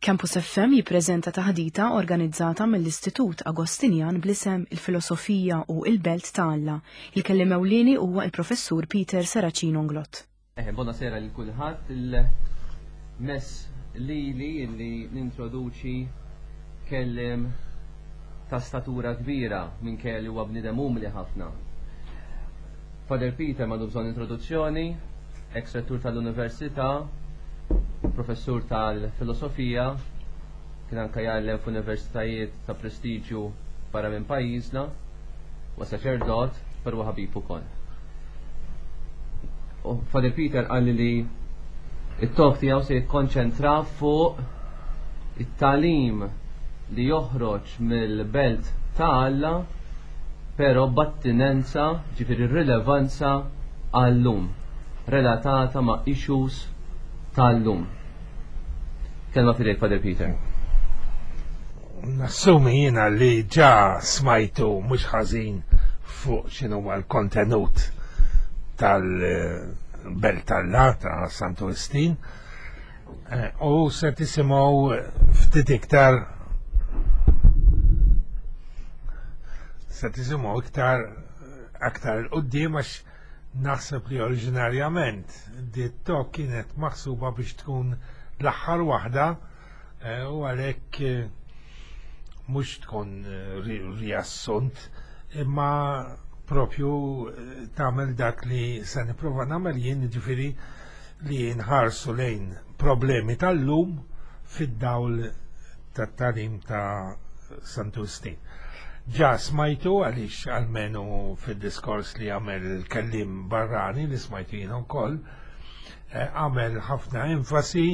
Campus FM jippreżenta taħdita organizzata mill-Istitut Agostinjan bl-isem il-Filosofija u il-Belt ta' Alla. Il-kellim ewlieni huwa il-Professur Peter Saracino Nglott. Buonasera lil kulħadd, il-mess li nintroduċi kellim ta' statura kbira minn kelli huwa bniedem umli ħafna. Father Peter m'għandu bżonn introduzzjoni, ex-rettur tal-Università, professur tal-filosofija, kien anke jgħallem f'universitajiet ta' prestiġju barra minn pajjiżna, u saċerdot, però ħabib ukoll. Father Peter qal li it-talk tiegħu se jikkonċentra fuq it-tagħlim li joħroġ mill-belt ta' Alla, però b'attinenza, ġifieri rilevanza għall-lum, relatata ma' issues tal-lum. Kelma fidejk, Father Peter. Nassumi jiena li ġa smajtu mhux ħażin fuq x'inhu l-kontenut tal-Belt Alla ta' Sant'Augustin, u se tisimgħu ftit iktar aktar il-qudiem għax naħseb li oriġinarjament dit-talk kienet maħsuba biex tkun l-aħħar waħda, u għalhekk mhux tkun riassunt, imma propju tagħmel dak li se nipprova nagħmel jien, ġifieri li nħarsu lejn problemi tal-lum fid-dawl tat-tagħlim ta' Sant'Augustin. Ġa smajtu għaliex għalmenu fid-diskors li għamel il-kellim barrani li smajtu jiena wkoll, għamel ħafna enfasi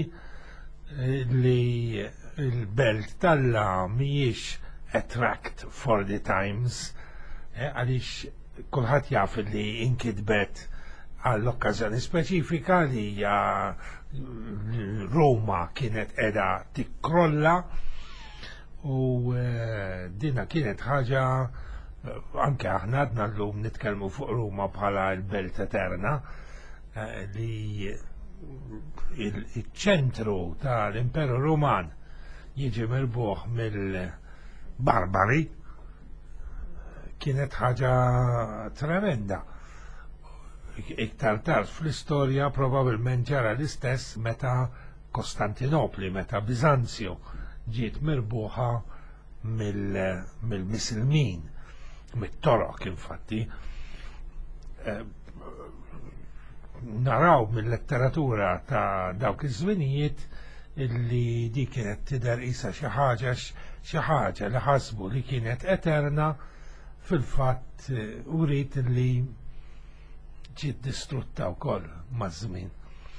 li il-Belt Alla mhijiex a tract for the times, għaliex kulħadd jaf li inkitbet għall-okkażjoni speċifika li hija Roma kienet qiegħda tikkrolla, u dina kienet ħaġa anke aħna għadna llum nitkellmu fuq Ruma bħala l-Belt Eterna, li il-ċentru tal-Imperu Roman jiġi merbuħ mill-barbari kienet ħaġa tremenda. Iktar tard fl-istorja probabilment ġara l-istess meta Kostantinopli, meta Bizanzju ġiet merbuħa mill-Missilmin, mit-Torok infatti. Naraw mill-letteratura ta' dawk iż-żminijiet illi di kienet tidher qisha xi ħaġa li ħasbu li kienet eterna, fil-fatt urid li ġiet distrutta wkoll maż-żmien.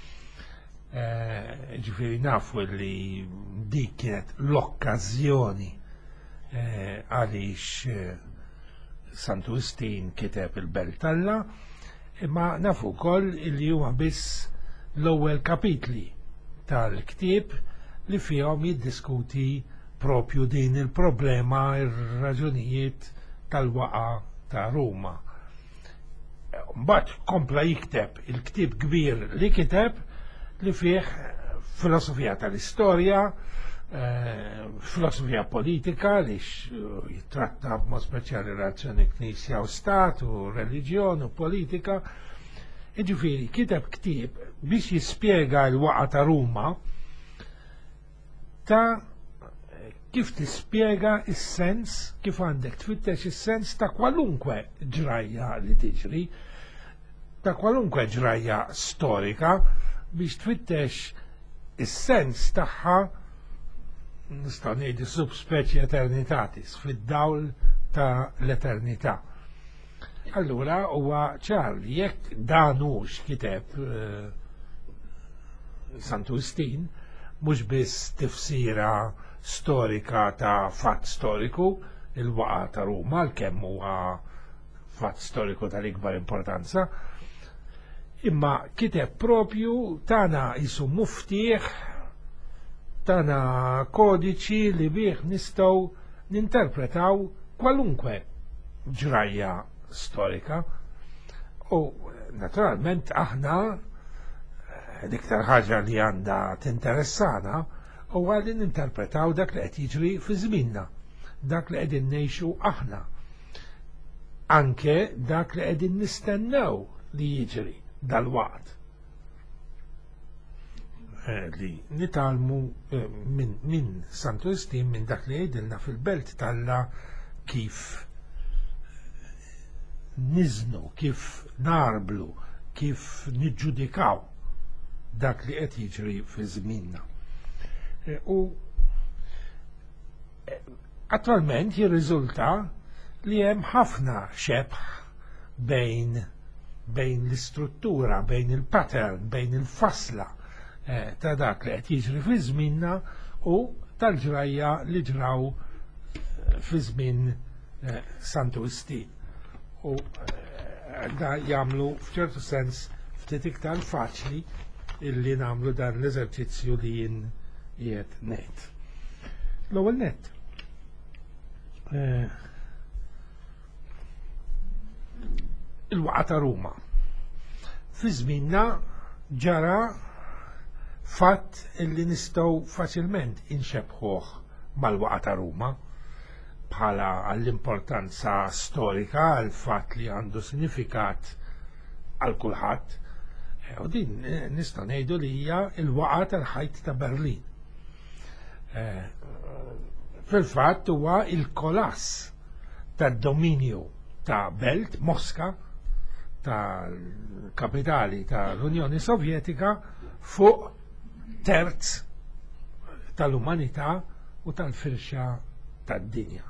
Ġifieri nafu li dik kienet l-okkażjoni għaliex Sant'Augustin kiteb il-Belt Alla, imma nafu wkoll li huwa biss l-ewwel kapitli tal-ktieb li fihom jiddiskuti propju din il-problema, ir-raġunijiet tal-waqa ta' Ruma. Mbagħad kompla jikteb il-ktieb kbir li kiteb li fih filosofija tal-istorja, filosofija politika li jitratta b'mod speċjali relazzjoni Knisja u Stat u reliġjon u politika. Ġifieri kiteb ktieb biex jispjega l-waqa ta' Ruma ta' kif tispjega is-sens, kif għandek tfittex is-sens ta' kwalunkwe ġrajja li tiġri, ta' kwalunkwe ġrajja storika, biex tfittex is-sens tagħha, nistgħu ngħidu subspeċi eternitatis, fid-dawl ta' l-eternità. Allura huwa ċar li jekk dan hux kiteb Sant'Augustin, mhux biss tifsira storika ta' fatt storiku, il-waqa ta' Ruma, l-kemm huwa fatt storiku tal-ikbar importanza, imma kiteb propju tana jisu muftieħ, tana kodiċi li bih nistgħu ninterpretaw kwalunkwe ġrajja storika. U naturalment aħna l-iktar ħaġa li għandha tinteressana huwa li ninterpretaw dak li qed jiġri fi żmienna, dak li qegħdin ngħixu aħna. Anke dak li qegħdin nistennew li jiġri dal-waqt. Li nitalmu minn Santu Istin minn dak li jgħidilna fil-Belt Talla kif niżnu, kif narblu, kif niġġudikaw dak li qed jiġri fi żmienna. U attualment jirriżulta li hemm ħafna xebħ bejn l-istruttura, bejn il-pattern, bejn il-fasla ta' dak li qed jiġri fi żmienna u tal-ġrajja li ġraw fi żmien Santu Istin. U da jagħmlu f'ċertu sens ftit iktar faċli illi nagħmlu dan l-eżerċizzju li jien qiegħed ngħid. L-ewwel nett. Il-Waqgħa ta' Ruma. Fi żmienna ġara fatt illi nistgħu faċilment inxebħuh mal-Waqgħa ta' Ruma bħala għall-importanza storika għal fatt li għandu sinifikat għal kulħadd. U din nistgħu ngħidu li hija l-Waqgħa tal-Ħajt ta' Berlin. Fil-fatt huwa il-kolass tad-dominju ta' Belt Mosca tal-kapitali tal-Unjoni Sovjetika fuq terz tal-umanità u tal-firxa tad-dinja.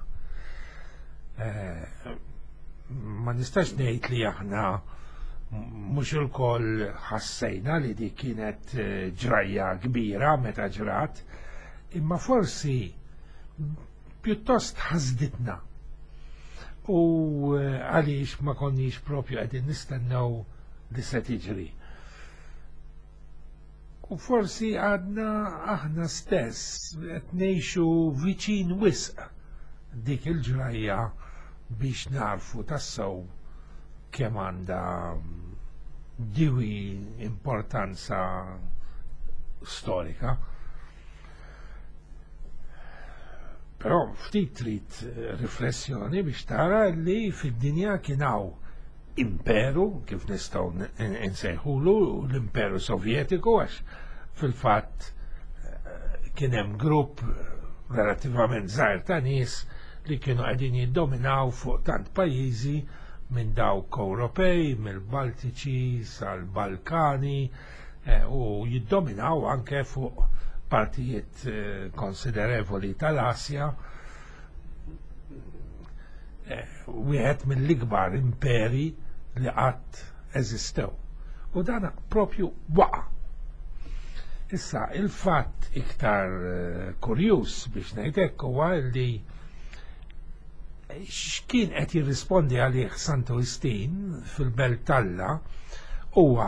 Ma nistax ngħid li aħna mhux il-koll ħassejna li di kienet ġrajja kbira meta ġrat, imma forsi pjuttost ħasditna. U għaliex ma konniex propju qegħdin nistennew li se tiġri. U forsi għadna aħna stess qed ngħixu viċin wisq dik il-ġrajja biex narfu tassew kemm għandha diwi importanza storika. Però ftit trid riflessjoni biex tara li fid-dinja kien hawn imperu, kif nistgħu nsejħulu l-Imperu Sovjetiku, għax fil-fatt kien hemm grupp relattivament żgħar ta' nies li kienu qegħdin jiddominaw fuq tant pajjiżi minn dawk Ewropej, mill-Baltiċi sal-Balkani u jiddominaw anke fuq partijiet konsiderevoli tal-Asja. Wieħed mill-ikbar imperi li qatt eżistew. U dan propju waqa'. Issa il-fatt iktar kurjuż biex ngħid hekk huwa li x'kien qed jirrispondi għalih Santu Istin fil-Belt Talla huwa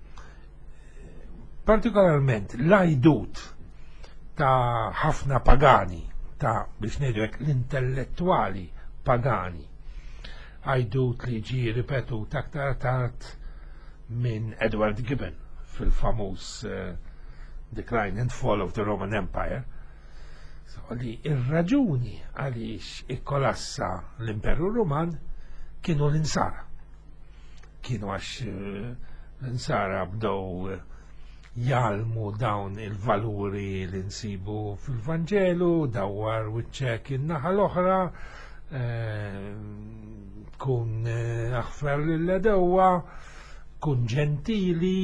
partikolarment l-għajdut ta' ħafna pagani, ta' biex ngħidu hekk l-intellettwali pagani. Għajdut li ġi ripetut aktar tard minn Edward Gibbon fil-famuż Decline and Fall of the Roman Empire. So, li ir-raġuni għaliex ikkolassa l-Imperu Ruman kienu l-insara. Kienu għax l-insara bdew jalmu dawn il-valuri li nsibu fil-Vanġelu, dawwar wiċċek in-naħa l-oħra, kun aħfer lill-edewwa, kun ġentili,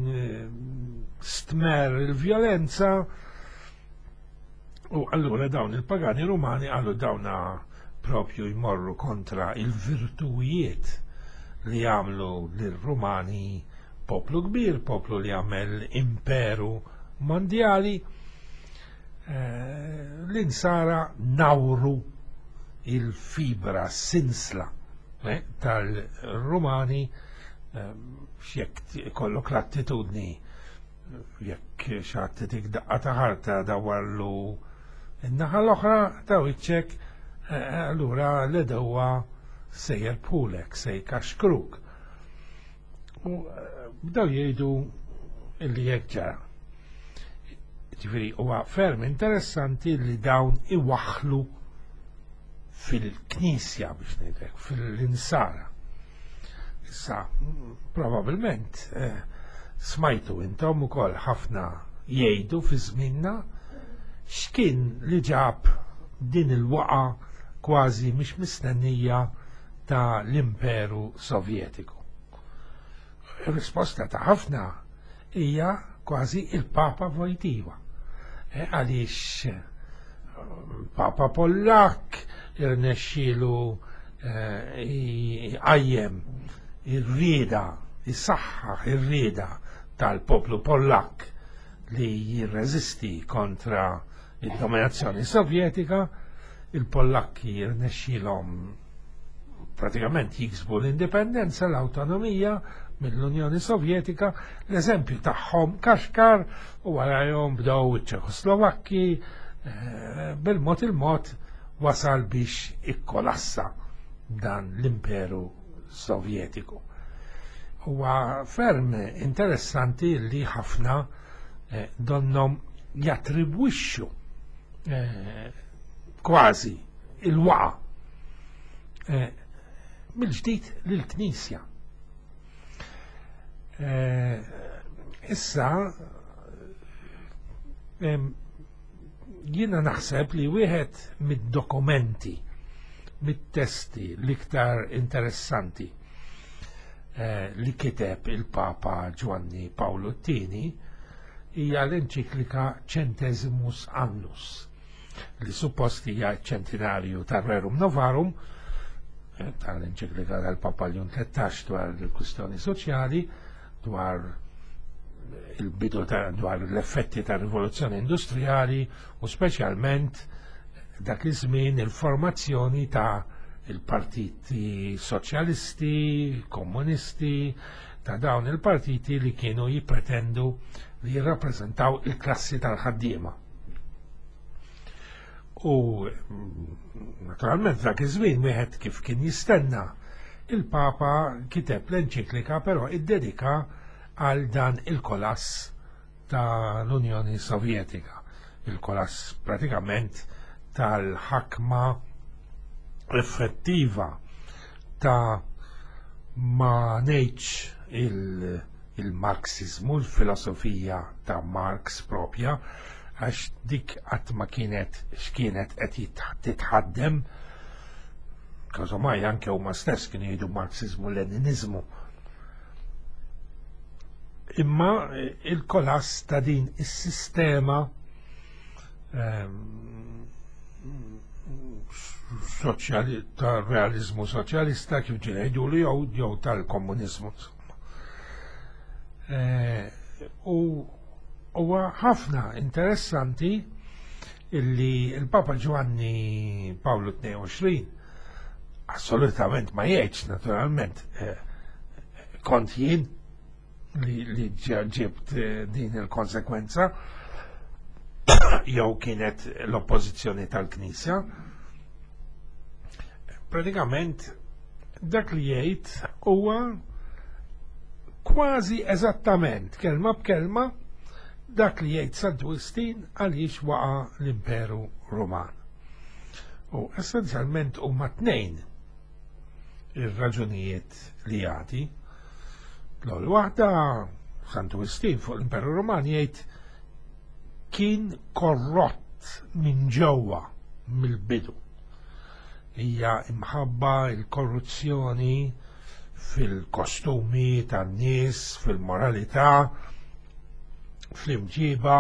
stmer il-vjolenza. U allura dawn il-pagani rumani għallu dawna propju jmorru kontra il-virtujiet li għamlu l-Rumani poplu kbir, poplu li għamel imperu mondjali. L-insara nawru il-fibra sinsla tal-Rumani jekk kollok l-attitudni jekk xatt tikdaqqa ta' ħarta dawarlu in-naħa l-oħra ta' wiċċek, allura l-edewwa sejjer pulek, sej kaxkruk. U bdew jgħidu illi jekk ġara. Ġifieri huwa ferm interessanti li dawn iwaħħlu fil-knisja biex ngħidlek, fil-insara. Issa, probabbilment smajtu intom ukoll ħafna jgħidu fi żmienna x'kien li ġab din il-waqa kważi mhix mistennija ta' l-Imperu Sovjetiku. Ir-risposta ta' ħafna hija kważi il-Papa Wojtyła. Għaliex Papa Pollak irnexxielu jqajjem ir-rieda, isaħħaħ ir-rieda tal-poplu Pollak li jirreżisti kontra id-dominazzjoni Sovjetika. Il-Pollakki jirnexxielhom pratikament jiksbu l-indipendenza, l-autonomija mill-Unjoni Sovjetika. L-eżempju tagħhom Kaxkar u warahom bdew iċ-Ċeħoslovakki, bil-mod il-mod wasal biex ikkolassa dan l-Imperu Sovjetiku. Huwa ferm interessanti li ħafna donnom jattribwixxu kważi il-waqa mill-ġdid lill-Knisja. Issa jiena naħseb li wieħed mid-dokumenti, mid-testi l-iktar interessanti li kiteb il-Papa Giovanni Paolo II hija l-enċiklika Centesimus Annus, li suppost hija ċentinarju tar-Rerum Novarum, tal-enċiklika tal-Papa Leon XIII dwar il-kwistjoni soċjali, dwar il-bidu dwar l-effetti ta' rivoluzzjoni industrijali u speċjalment dak iż-żmien il-formazzjoni ta' il-partiti soċjalisti, komunisti, ta' dawn il-partiti li kienu jippretendu li jirrappreżentaw il-klassi tal-ħaddiema. U naturalment dak iż-żmien wieħed kif kien jistenna, il-Papa kiteb l-enċiklika però iddedika għal dan il-kolass ta' l-Unjoni Sovjetika, il-kolass pratikament tal-ħakma effettiva ta' ma ngħidx il-Marxismu, l-filosofija ta' Marx propja, għax dik qatt ma kienet x'kienet qed titħaddem, każomaj anke huma stess kienu jgħidu Marxismu Leninizmu. Imma il-kolass ta' din is-sistema ta' realizmu soċjalista kif ġieli li jew tal-komuniżmu. U huwa ħafna interessanti illi il-Papa Giovanni Paolo II assolutament ma jgħidx naturalment kont jien li ġibt din il-konsekwenza jew kienet l-oppożizzjoni tal-Knisja. Pratikament dak li jgħid huwa kważi eżattament kelma b'kelma dak li jgħid Sant'Agustin għaliex waqa l-Imperu Ruman. U essenzjalment huma tnejn ir-raġunijiet li jagħti. L-ewwel waħda Sant'Agustin fuq l-Imperu Ruman jgħid kien korrott minn ġewwa mill-bidu. Hija imħabba il-korruzzjoni fil-kostumi tan-nies, fil-moralità, fl-imġiba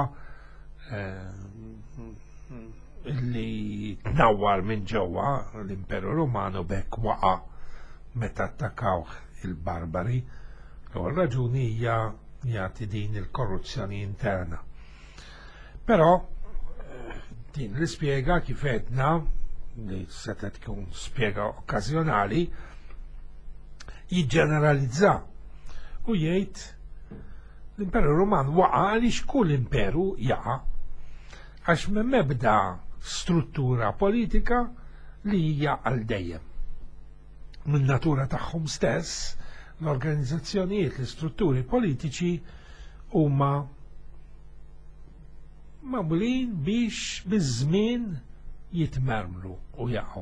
illi tnawwar minn ġewwa l-Imperu Rumanu bekk waqa meta attakkaw il-Barbari. L-ewwel raġuni hija jagħti din il-korruzzjoni interna. Però din l-ispjega kif għedna li seta tkun spjega okkażjonali jiġġeneralizza u jgħid l-Imperu Ruman waqa għaliex kull imperu jaqa' għax m'hemm ebda struttura politika li hija għal dejjem. Min natura tagħhom stess l-organizzazzjonijiet, l-istrutturi politiċi huma mabulin biex biż-żmien jitmermlu u jaqgħu.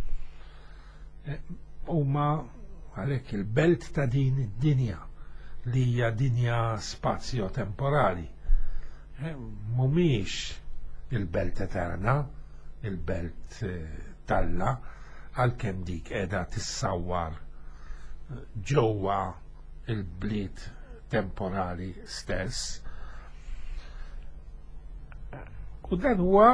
Huma għalhekk il-belt ta' din id-dinja li hija dinja spazio-temporali. Mhumiex il-belt eterna, il-belt talla, għalkemm dik qiegħda tissawwar ġewwa il-bliet temporali stess. U dan huwa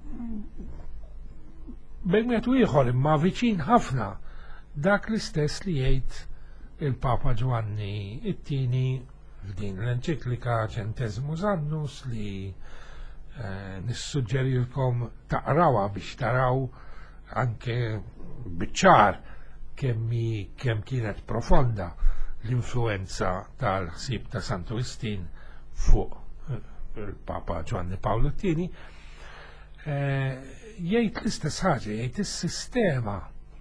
bejn wieħed u ieħor imma viċin ħafna dak l-istess li jgħid il-Papa Ġwanni it-tieni f'din l-enċiklika Centesimus Annus li nissuġġerilkom taqrawha biex taraw anke biċ-ċar kemm kienet profonda l-influenza tal-ħsieb ta' Sant'Agustin fuq il-Papa Ġwanni Pawlu II, jgħid l-istess ħaġa, jgħid is-sistema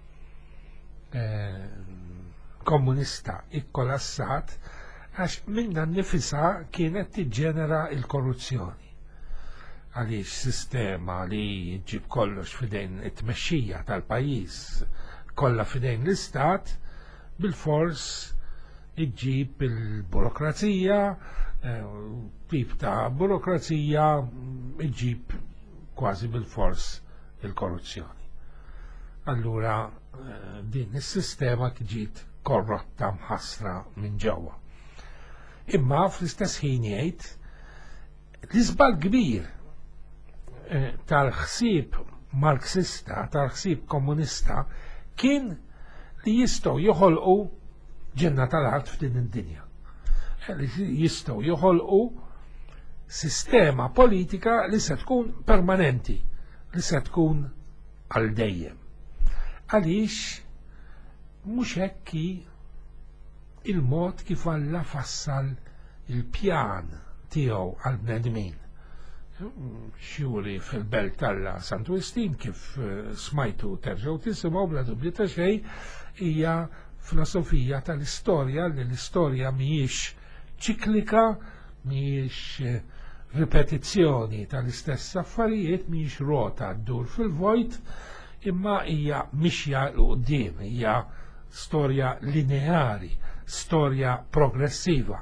komunista ikkolassat għax minna nifisa kienet tiġġenera il-korruzzjoni. Għaliex sistema li ġib kollox fidejn it-tmexxija tal-pajjiż kollha fidejn l-istat bil-fors iġġib il-burokrazija, tip ta' burokrazija iġġib kważi bil-fors il-korruzzjoni. Allura din is-sistema ġiet korrotta mħassra minn ġewwa. Imma fl-istess ħin jgħid l-iżbal kbir tal-ħsieb marxista, tal-ħsieb komunista kien li jistgħu joħolqu ġenna tal-art f'din id-dinja. Jistgħu joħolqu sistema politika li se tkun permanenti, li se tkun għal dejjem. Għaliex mhux hekk il-mod kif Alla fassal il-pjan tiegħu għal bnedmin. Xjuri fil-belt Alla Sant'Agustin kif smajtu terġgħu tisimgħu bla dubju ta' xejn hija filosofija tal-istorja li l-istorja mhijiex ċiklika, mhijiex ripetizzjoni tal-istess affarijiet, mhijiex rota ddur fil-vojt, imma hija mixja l qudiem, hija storja lineari, storja progressiva.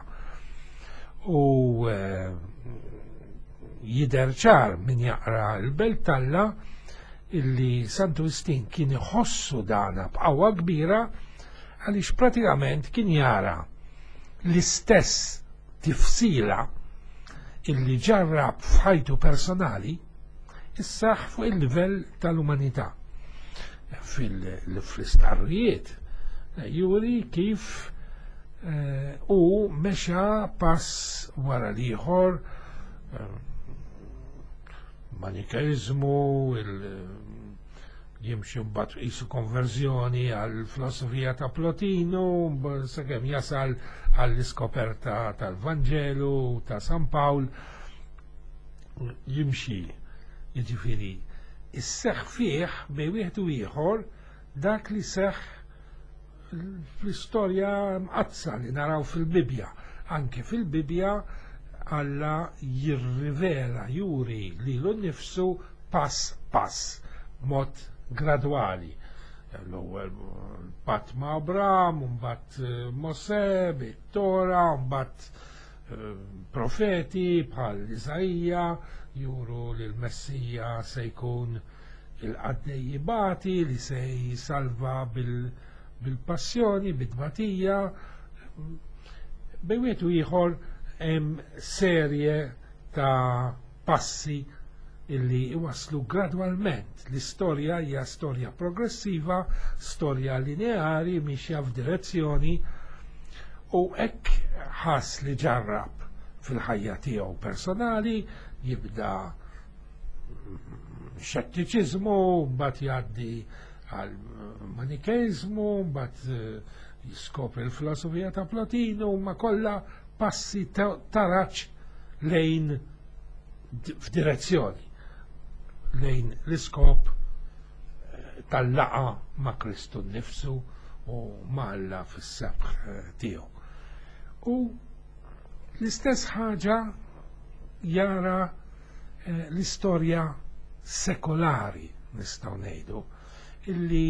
U jidher ċar min jaqra l-belt Alla illi Sant'Agustin kien iħossu dana b'qawwa kbira għaliex pratikament kien jara l-istess tifsila illi ġarrab f'ħajtu personali issaħ fuq il-livell tal-umanità. Fil-istqarrijiet juri kif u mexa pass wara liħor manikeizmu, jimxi mbagħad qisu konverżjoni għal filosofija ta' Plotinu, sakemm jasal għall-iskoperta tal-Vanġelu ta' San Pawl, jimxi jiġifieri isseħħ fih bejn wieħed u ieħor dak li seħħ fl-istorja mqazza li naraw fil-Bibja. Anke fil-Bibja Alla jirrivela, juri lilu nnifsu pass pass, mod gradwali. L-ewwel patt ma' Abraham, mbagħad Mosè, bit-Tora, mbagħad profeti bħal Isaija juru li l-Messija se jkun il-qaddejjibati li se jisalva bil-passjoni, bid-dbatija. Bejn wieħed u ieħor hemm serje ta' passi illi iwaslu gradwalment. L-istorja hija storja progressiva, storja lineari, mixja f'direzzjoni, u hekk ħass li ġarrab fil-ħajja tiegħu personali, jibda xettiċiżmu, mbagħad jgħaddi għal manikeizmu, mbagħad jiskopri l-filosofija ta' Plotinu, ma kollha passi taraċ lejn f'direzzjoni, lejn l-iskop tal-laqa ma' Kristu nnifsu u ma' Alla fis-sebħ tiegħu. U l-istess ħaġa jara l-istorja sekolari nistgħu ngħidu illi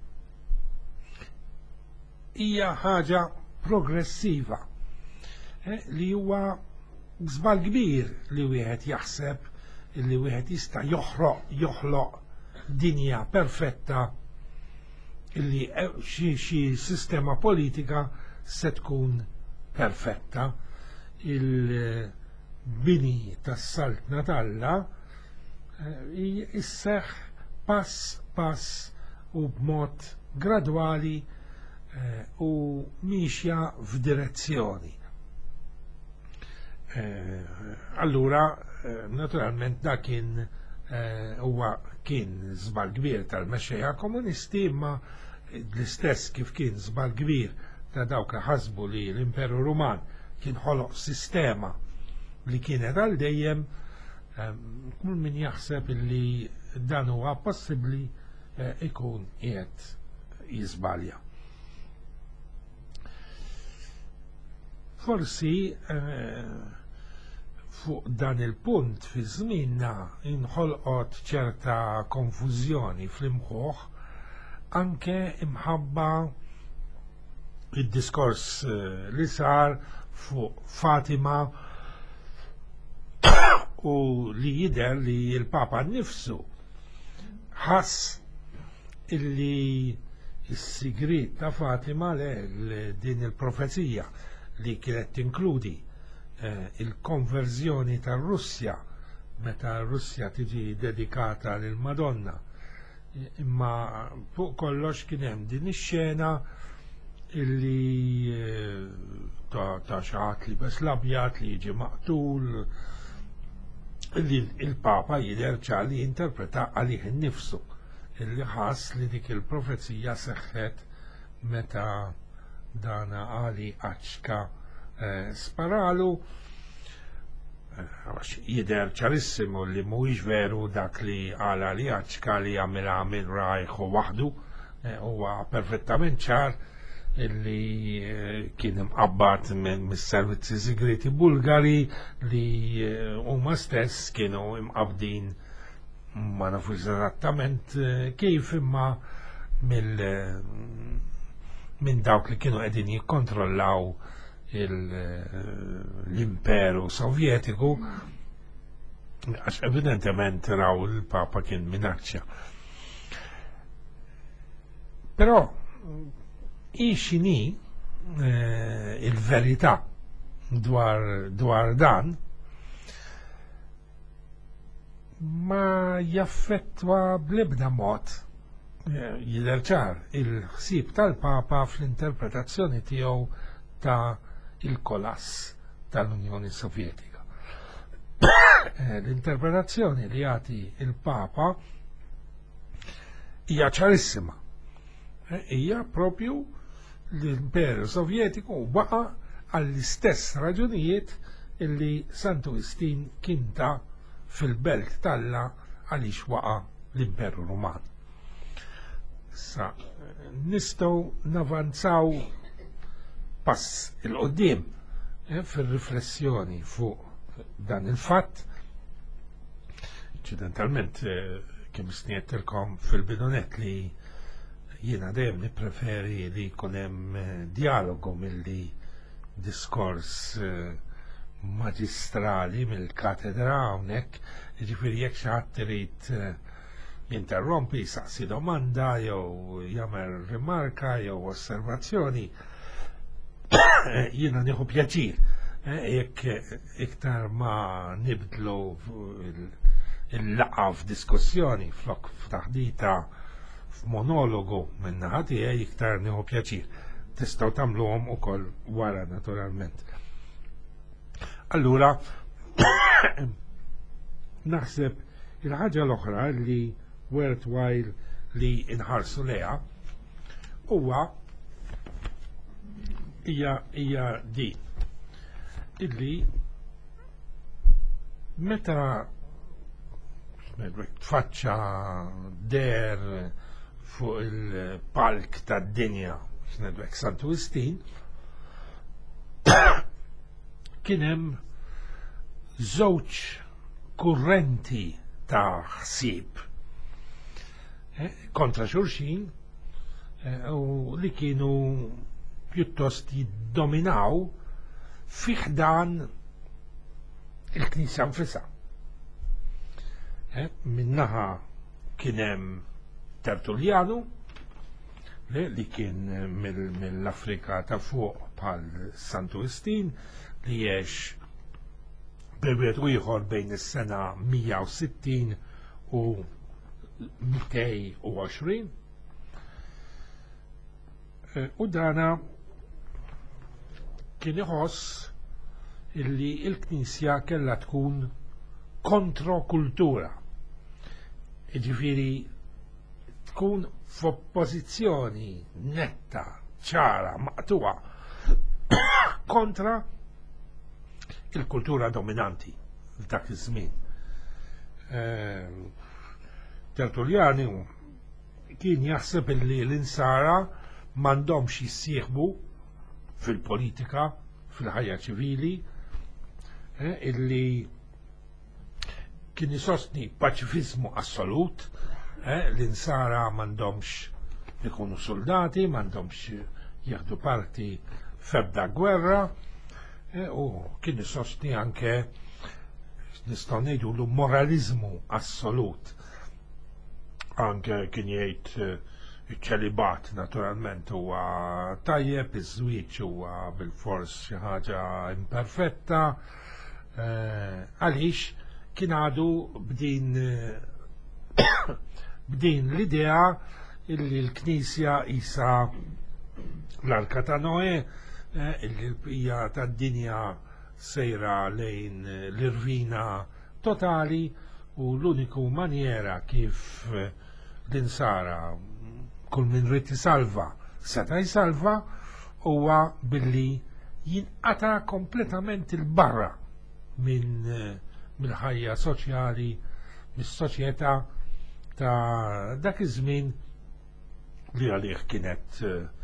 hija ħaġa progressiva li huwa żball kbir li wieħed jaħseb illi wieħed jista' joħloq dinja perfetta illi xi sistema politika se tkun perfetta. Il-bini tas-Saltna Talla jisseħ pass u b'mod gradwali u mixja f'direzzjoni. Allura, naturalment da kien żball kbir tal-mexxejja komunisti, imma l-istess kif kien żball kbir ta' dawk li ħasbu li l-Imperu Ruman kien ħoloq sistema li kienet għal dejjem, kull min jaħseb li dan huwa possibbli ikun qiegħed jiżbalja. Forsi fuq dan il-punt fi żmienna inħolqot ċerta konfużjoni fl-imħuħ anke imħabba id-diskors li sar fuq Fatima u li jidher li l-Papa nnifsu ħass illi s-sigrit ta' Fatima din il-profezija li kienet tinkludi il-konverżjoni tar-Russja meta r-Russja tiġi dedikata lil Madonna, imma fuq kollox kien hemm din ix-xena illi ta' xaħat li bes l-abjad li jiġi maqtul, illi il-Papa jidher ċali interpreta għalih innifsu illi ħass li dik il-profezija seħħet meta dana għali Aċka sparalu, jidher ċarissimo li mhuwiex veru dak li għala li Aċka li għamilha minn rajħu waħdu, huwa perfettament ċar illi kien imqabbad mis-servizzi segreti Bulgari li huma stess kienu imqabdin ma nafux eżattament kif, imma minn dawk li kienu qegħdin jikkontrollaw l-Imperu Sovjetiku, għax evidentement raw il-Papa kien minaċċja. Però x'inhi il-verità dwar dan ma jaffettwa bl-ebda mod jidher ċar il-ħsieb tal-Papa fl-interpretazzjoni tiegħu ta' il-kolass tal-Unjoni Sovjetika. L-interpretazzjoni li jagħti il-Papa hija ċarissima. Hija propju l-Imperu Sovjetiku baqa' għall-istess raġunijiet illi Santu Istin kien ta' fil-Belt Talla għaliex waqa' l-Imperu Ruman. Sa nistgħu navanzaw pass il-qoddim fil-riflessjoni fuq dan il-fatt. Incidentalment kemm sniettilkom fil-bidunet li jiena dejjem nippreferi li jkun hemm dialogu milli diskors maġistrali mill-katedra hawnhekk, jiġifieri jekk xi ħadd irid jinterrompi, saqsi domanda jew jagħmel rimarka jew osservazzjoni, jiena nieħu pjaċir jekk iktar ma nibdlu il-laqgħa f'diskussjoni flok f'taħdita f'monologu minn naħa tiegħi iktar nieħu pjaċir. Tistgħu tagħmluhom ukoll wara naturalment. Allura naħseb il-ħaġa l-oħra li worthwhile li inħarsu leha huwa hija di illi meta tfaċċa der fuq il-palk tad-dinja x'nedwek Santu Istin kien hemm żewġ kurrenti ta' ħsieb kontra xulxin u li kienu pjuttost jiddominaw fiħdan il-Knisja nfisha. Minnaħa kienem Tertuljanu li kien mill-Afrika ta' fuq bħal Sant'Augustin li jiex bebet ieħor bejn is-sena 160 u 220 u dana kien iħoss illi il-Knisja kellha tkun kontrokultura. Ġifiri tkun f'oppożizzjoni netta, ċara, maqtuwa kontra il-kultura dominanti f'dak iż-żmien. Tertuljani kien jaħseb illi l-insara m'għandhomx jissieħbu fil-politika, fil-ħajja ċivili, illi kien jisostni paċifizmu assolut, l-insara m'għandhomx ikunu soldati, m'għandhomx jieħdu parti f'ebda gwerra, u kien jisostni anke nistgħu ngħidu l-moralizmu assolut. Anke kien jgħid iċ-ċelibat naturalment huwa tajjeb, iż-żwieġ huwa bil-fors xi ħaġa imperfetta, għaliex kien għadu b'din l-idea illi l-Knisja isa l-Arka ta' Noè, illi l-bqija tad-dinja sejra lejn l-irvina totali u l-uniku maniera kif l-insara kull min rid jisalva seta' jisalva huwa billi jinqata kompletament il-barra mill-ħajja soċjali, mis-soċjetà ta' dak iż-żmien li għalih kienet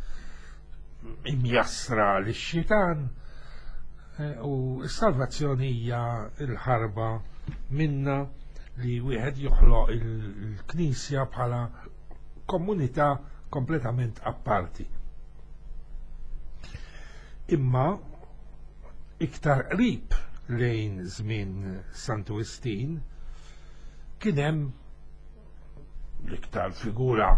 imjassra lix-xitan, u s-salvazzjoni hija l-ħarba minna li wieħed joħloq il-Knisja bħala komunità kompletament apparti. Imma iktar qrib lejn żmien Sant'Augustin kien hemm l-iktar figura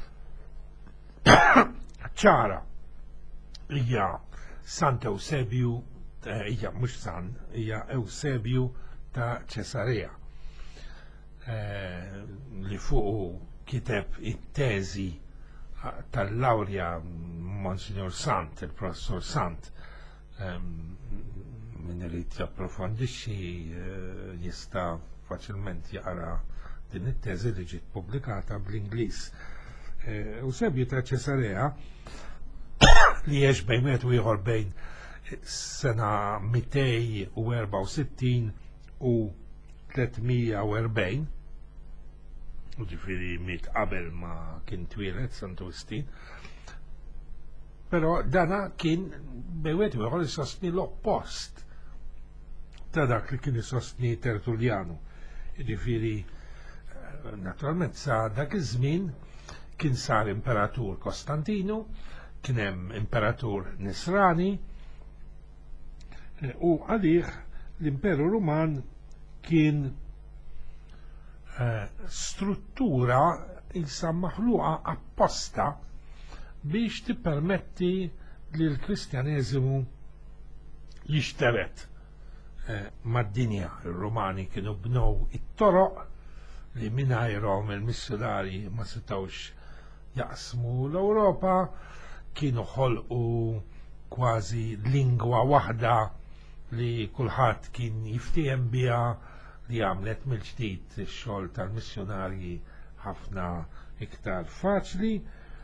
ċara hija Sant'Eusebju, hija mhux hija Eusebju ta' Ċesarea, li fuq kiteb it-teżi tal-lawrja Monsignor Sant, il-Professor Sant. Min irid japprofondixxi jista' faċilment jaqra din it-teżi li ġiet pubblikata bl-Ingliż. Eusebju ta' Ċesarea li jgħix bejn wieħed u ieħor bejn sena 264 u 340, u ġifiri mit qabel ma kien twieled Sant'Augustin, però dana kien bejwet u ieħor isostni l-oppost ta' dak li kien isostni Tertuljanu. Ġifiri naturalment sa dak iż-żmien kien sar imperatur Kostantinu, kien hemm imperatur Nisrani, u għalih l-Imperu Ruman kien struttura ilsa maħluqa apposta biex tippermetti li l-Kristjaneżimu jixteret mad-dinja. Ir-Rumani kienu bnew it-toroq li mingħajrhom il-missjonari ma setgħux jaqsmu l-Ewropa, kienu ħolqu kważi lingwa waħda li kulħadd kien jiftiem biha, li għamlet mill-ġdid ix-xogħol tal-missjonarji ħafna iktar faċli.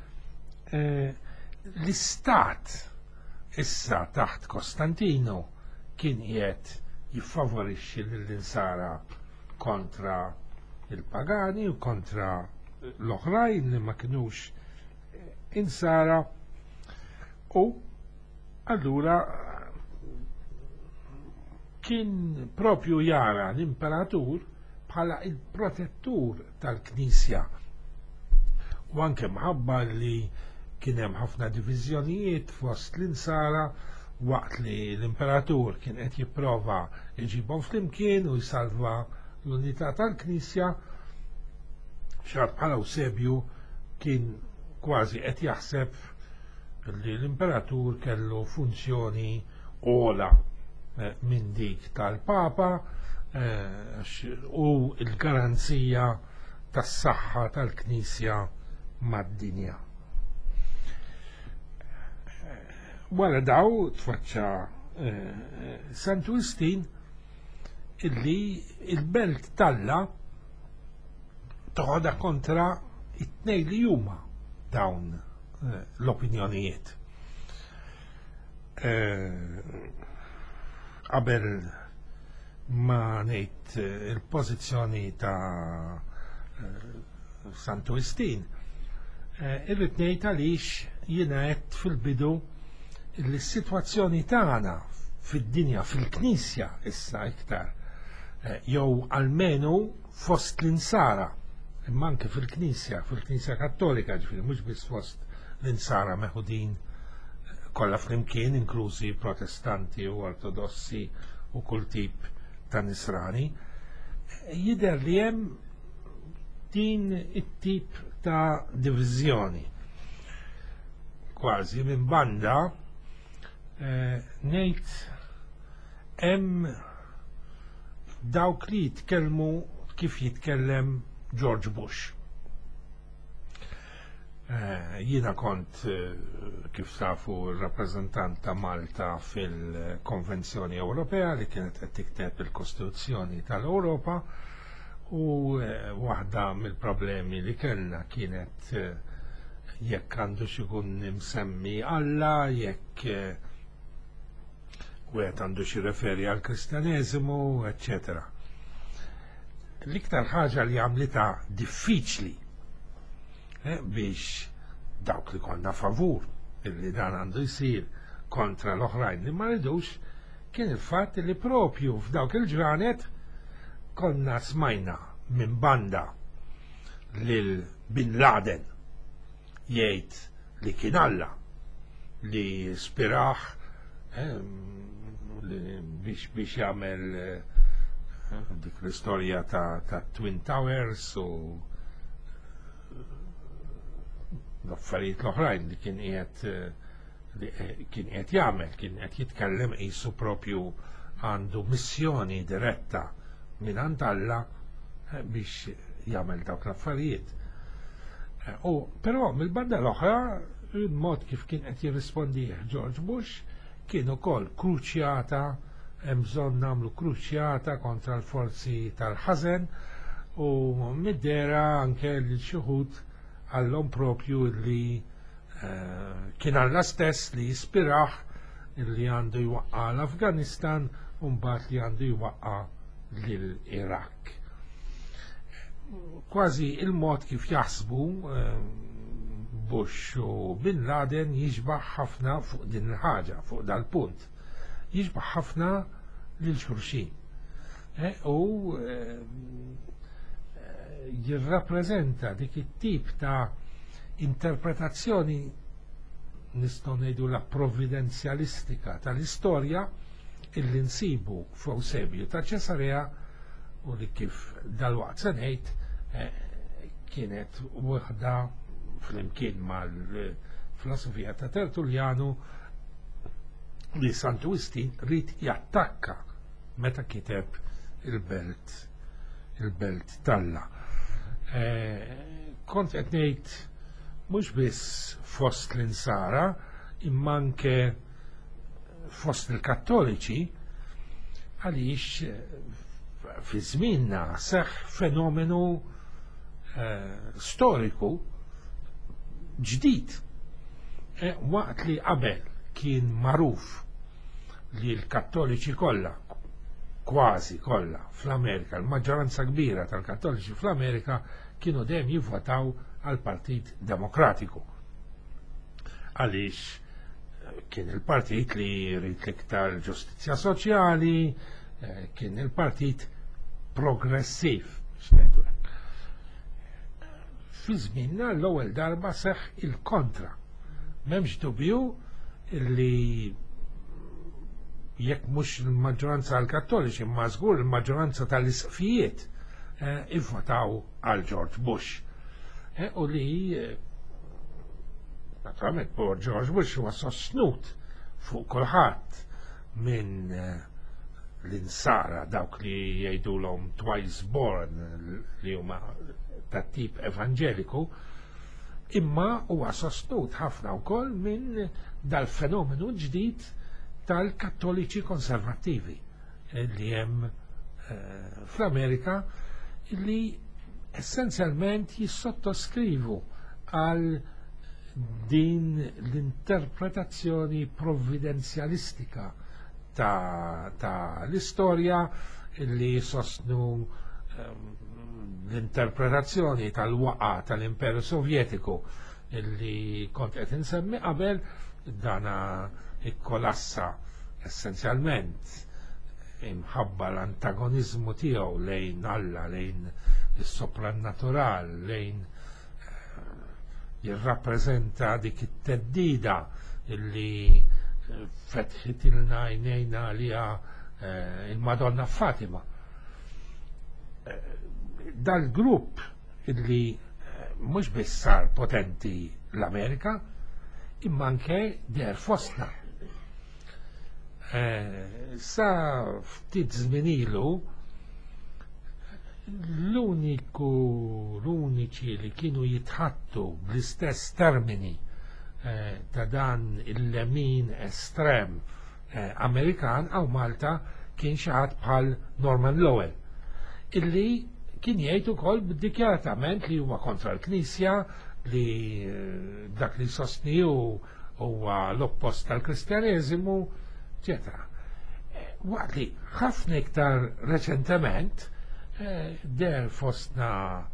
L-istat issa taħt Kostantinu kien qiegħed jiffavorixxi lill-insara kontra il-pagani u kontra l-oħrajn li ma kinux insara, u allura kien propju jara l-imperatur bħala il-protettur tal-Knisja. U anke mħabba li kien hemm ħafna diviżjonijiet fost l-insara waqt li l-imperatur kien qed jipprova jġibhom flimkien u jsalva l-unità tal-Knisja, xar bħala Eusebju kien kważi qed jaħseb li l-imperatur kellu funzjoni ola minn dik tal-Papa u l-garanzija tas-saħħa tal-Knisja mad-dinja. Wara daw tfaċċa Sant Wistin illi il-belt Talla toħodha kontra it-tnejn li huma dawn l-opinjonijiet. Qabel ma ngħid il-pożizzjoni ta' Sant Wistin, irrid ngħid għaliex jiena qed fil-bidu li s-sitwazzjoni tagħna fid-dinja fil-Knisja issa iktar jew almenu fost l-insara, imma anke fil-Knisja Kattolika, ġifieri mhux biss fost l-insara meħudin kollha flimkien, inklużi protestanti u ortodossi u kull tip ta' nisrani, jidher li hemm din it-tip ta' diviżjoni. Kważi minn banda ngħid hemm dawk li jitkellmu kif jitkellem George Bush. Jiena kont kif tafu r-rappreżentant ta' Malta fil-Konvenzjoni Ewropea li kienet qed tikteb il-Kostituzzjoni tal-Ewropa, u waħda mill-problemi li kellna kienet jekk għandu xikun msemmi Alla, jekk wieħed għandu xi referi għal Kristjaneżmu, eccetera. L-iktar ħaġa li għamlita diffiċli biex dawk li konna favur illi dan għandu jsir kontra l-oħrajn li ma ridux kien il-fatt li propju f'dawk il-ġranet konna smajna minn banda lil Bin Laden jgħid li kien Alla li spiraħ biex jagħmel dik l-istorja ta' Twin Towers u l-affarijiet l-oħrajn li kien qed jagħmel, kien qed jitkellem qisu propju għandu missjoni diretta minn Alla biex jagħmel dawk l-affarijiet. Però mill-banda l-oħra il-mod kif kien qed jirrispondi George Bush kien ukoll kruċjata, hemm bżonn nagħmlu kruċjata kontra l-forzi tal-ħażen, u middera anke li xi wħud għallhom propju li kien Alla stess li jispiraħ li għandu jwaqqa l-Afganistan u mbagħad li għandu jwaqqa l-Iraq. Kważi il-mod kif jaħsbu Bush u Bin Laden jiġbaħ ħafna fuq din il-ħaġa, fuq dal-punt. Jiġbaħ ħafna lil xulxin. U jirrappreżenta dik it-tip ta' interpretazzjoni nistgħu ngħidu la provvidenzjalistika tal-istorja illi nsibu f'Eusebju ta' Ċesarea u li kif dal-waqt se ngħid kienet waħda flimkien mal-filosofija ta' Tertuljanu li Sant Wistin rid jattakka meta kiteb il-belt Talla. Kont qed ngħid mhux biss fost l-insara imma anke fost il-Kattoliċi għaliex fi żmienna seħħ fenomenu storiku ġdid. Waqt li qabel kien magħruf li l-Kattoliċi kollha, kważi kollha fl-Amerika, l-maġġoranza kbira tal-Kattoliċi fl-Amerika kienu dejjem jivvotaw għal Partit Demokratiku. Għaliex kien il-partit li jrid l-iktar ġustizzja soċjali, kien il-partit progressiv x'ngħidu hekk. Fi żmienna l-ewwel darba seħħ il-kontra. M'hemmx dubju li jekk mhux il-maġġoranza għall-Kattoliċi imma żgur il-maġġoranza tal-isqfijiet ivvotaw għal George Bush. U li naturalment George Bush huwa sostnut fuq kulħadd minn l-insara dawk li jgħidulhom twice born li huma tat-tip evangeliku, imma huwa sostnut ħafna wkoll minn dal-fenomenu ġdid tal-Kattoliċi konservattivi li hemm fl-Amerika li essenzjalment jissottoskrivu għal din l-interpretazzjoni provvidenzjalistika ta' l-istorja li sostnu l-interpretazzjoni tal-waqa tal-Imperu Sovjetiku li kont qed insemmi qabel dana ikkolassa essenzjalment imħabba l-antagonizmu tiegħu lejn Alla, lejn is-sopranatural, lejn jirrappreżenta dik it-teddida illi fetħitilna għajnejna għaliha il-Madonna Fatima. Dal-grupp illi mhux biss sar potenti l-Amerika imma anke der fostna. Sa ftit żmien ilu l-uniċi li kienu jitħattu bl-istess termini ta' dan il-lemin estrem Amerikan għaw Malta kien xi ħadd bħal Norman Lowell illi kien jgħid ukoll dikjaratament li huwa kontra l-Knisja, li dak li sostniju huwa l-oppost tal-Kristjaneżimu, eccetera. Waqt li ħafna iktar reċentement der fostna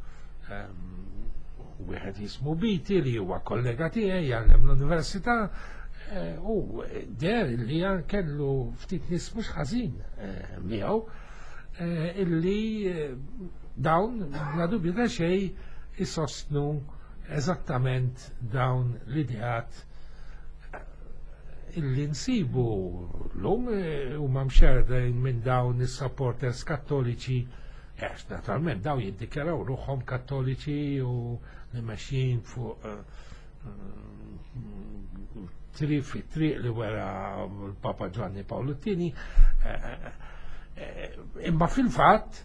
wieħed jismu Biti li huwa kollega tiegħi jgħallem l-Università u der li kellu ftit nies mhux ħażin miegħu illi dawn bla dubju ta' xejn isostnu eżattament dawn l-ideat illi nsibu l-lum huma mxerdejn minn dawn is-supporters kattoliċi naturalment daw jiddikjaraw ruħhom kattoliċi u li mexjin fuq triq li wera l-Papa Giovanni Paolo II, imma fil-fatt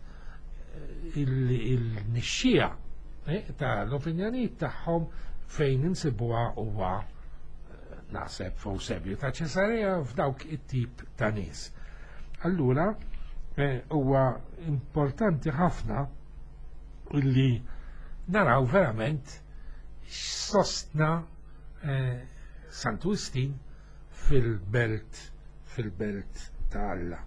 il-nixxija ta' l-opinjonijiet tagħhom fejn insibuha huwa naħseb f'Eusebju ta' Ċesarea f'dawk it-tip ta' nies. Allura huwa importanti ħafna illi naraw verament sostna Sant'Ustin fil-belt ta' Alla.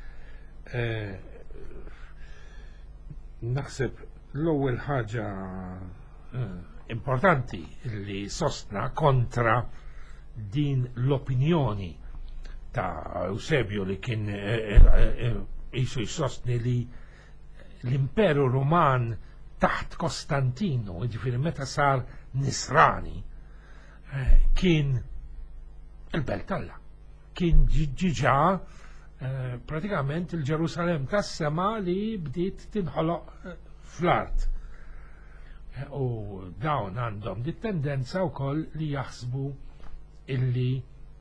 Naħseb l-ewwel ħaġa importanti illi sostna kontra din l-opinjoni ta' Eusebju li kien jisu jisostni li l-Imperu Roman taħt Konstantinu, ġifiri meta sar Nisrani, kien il-Belt Alla. Kien ġiġa pratikament il-Ġerusalem tas-sema li bdiet tinħoloq fl-art. U dawn għandhom di tendenza wkoll li jaħsbu illi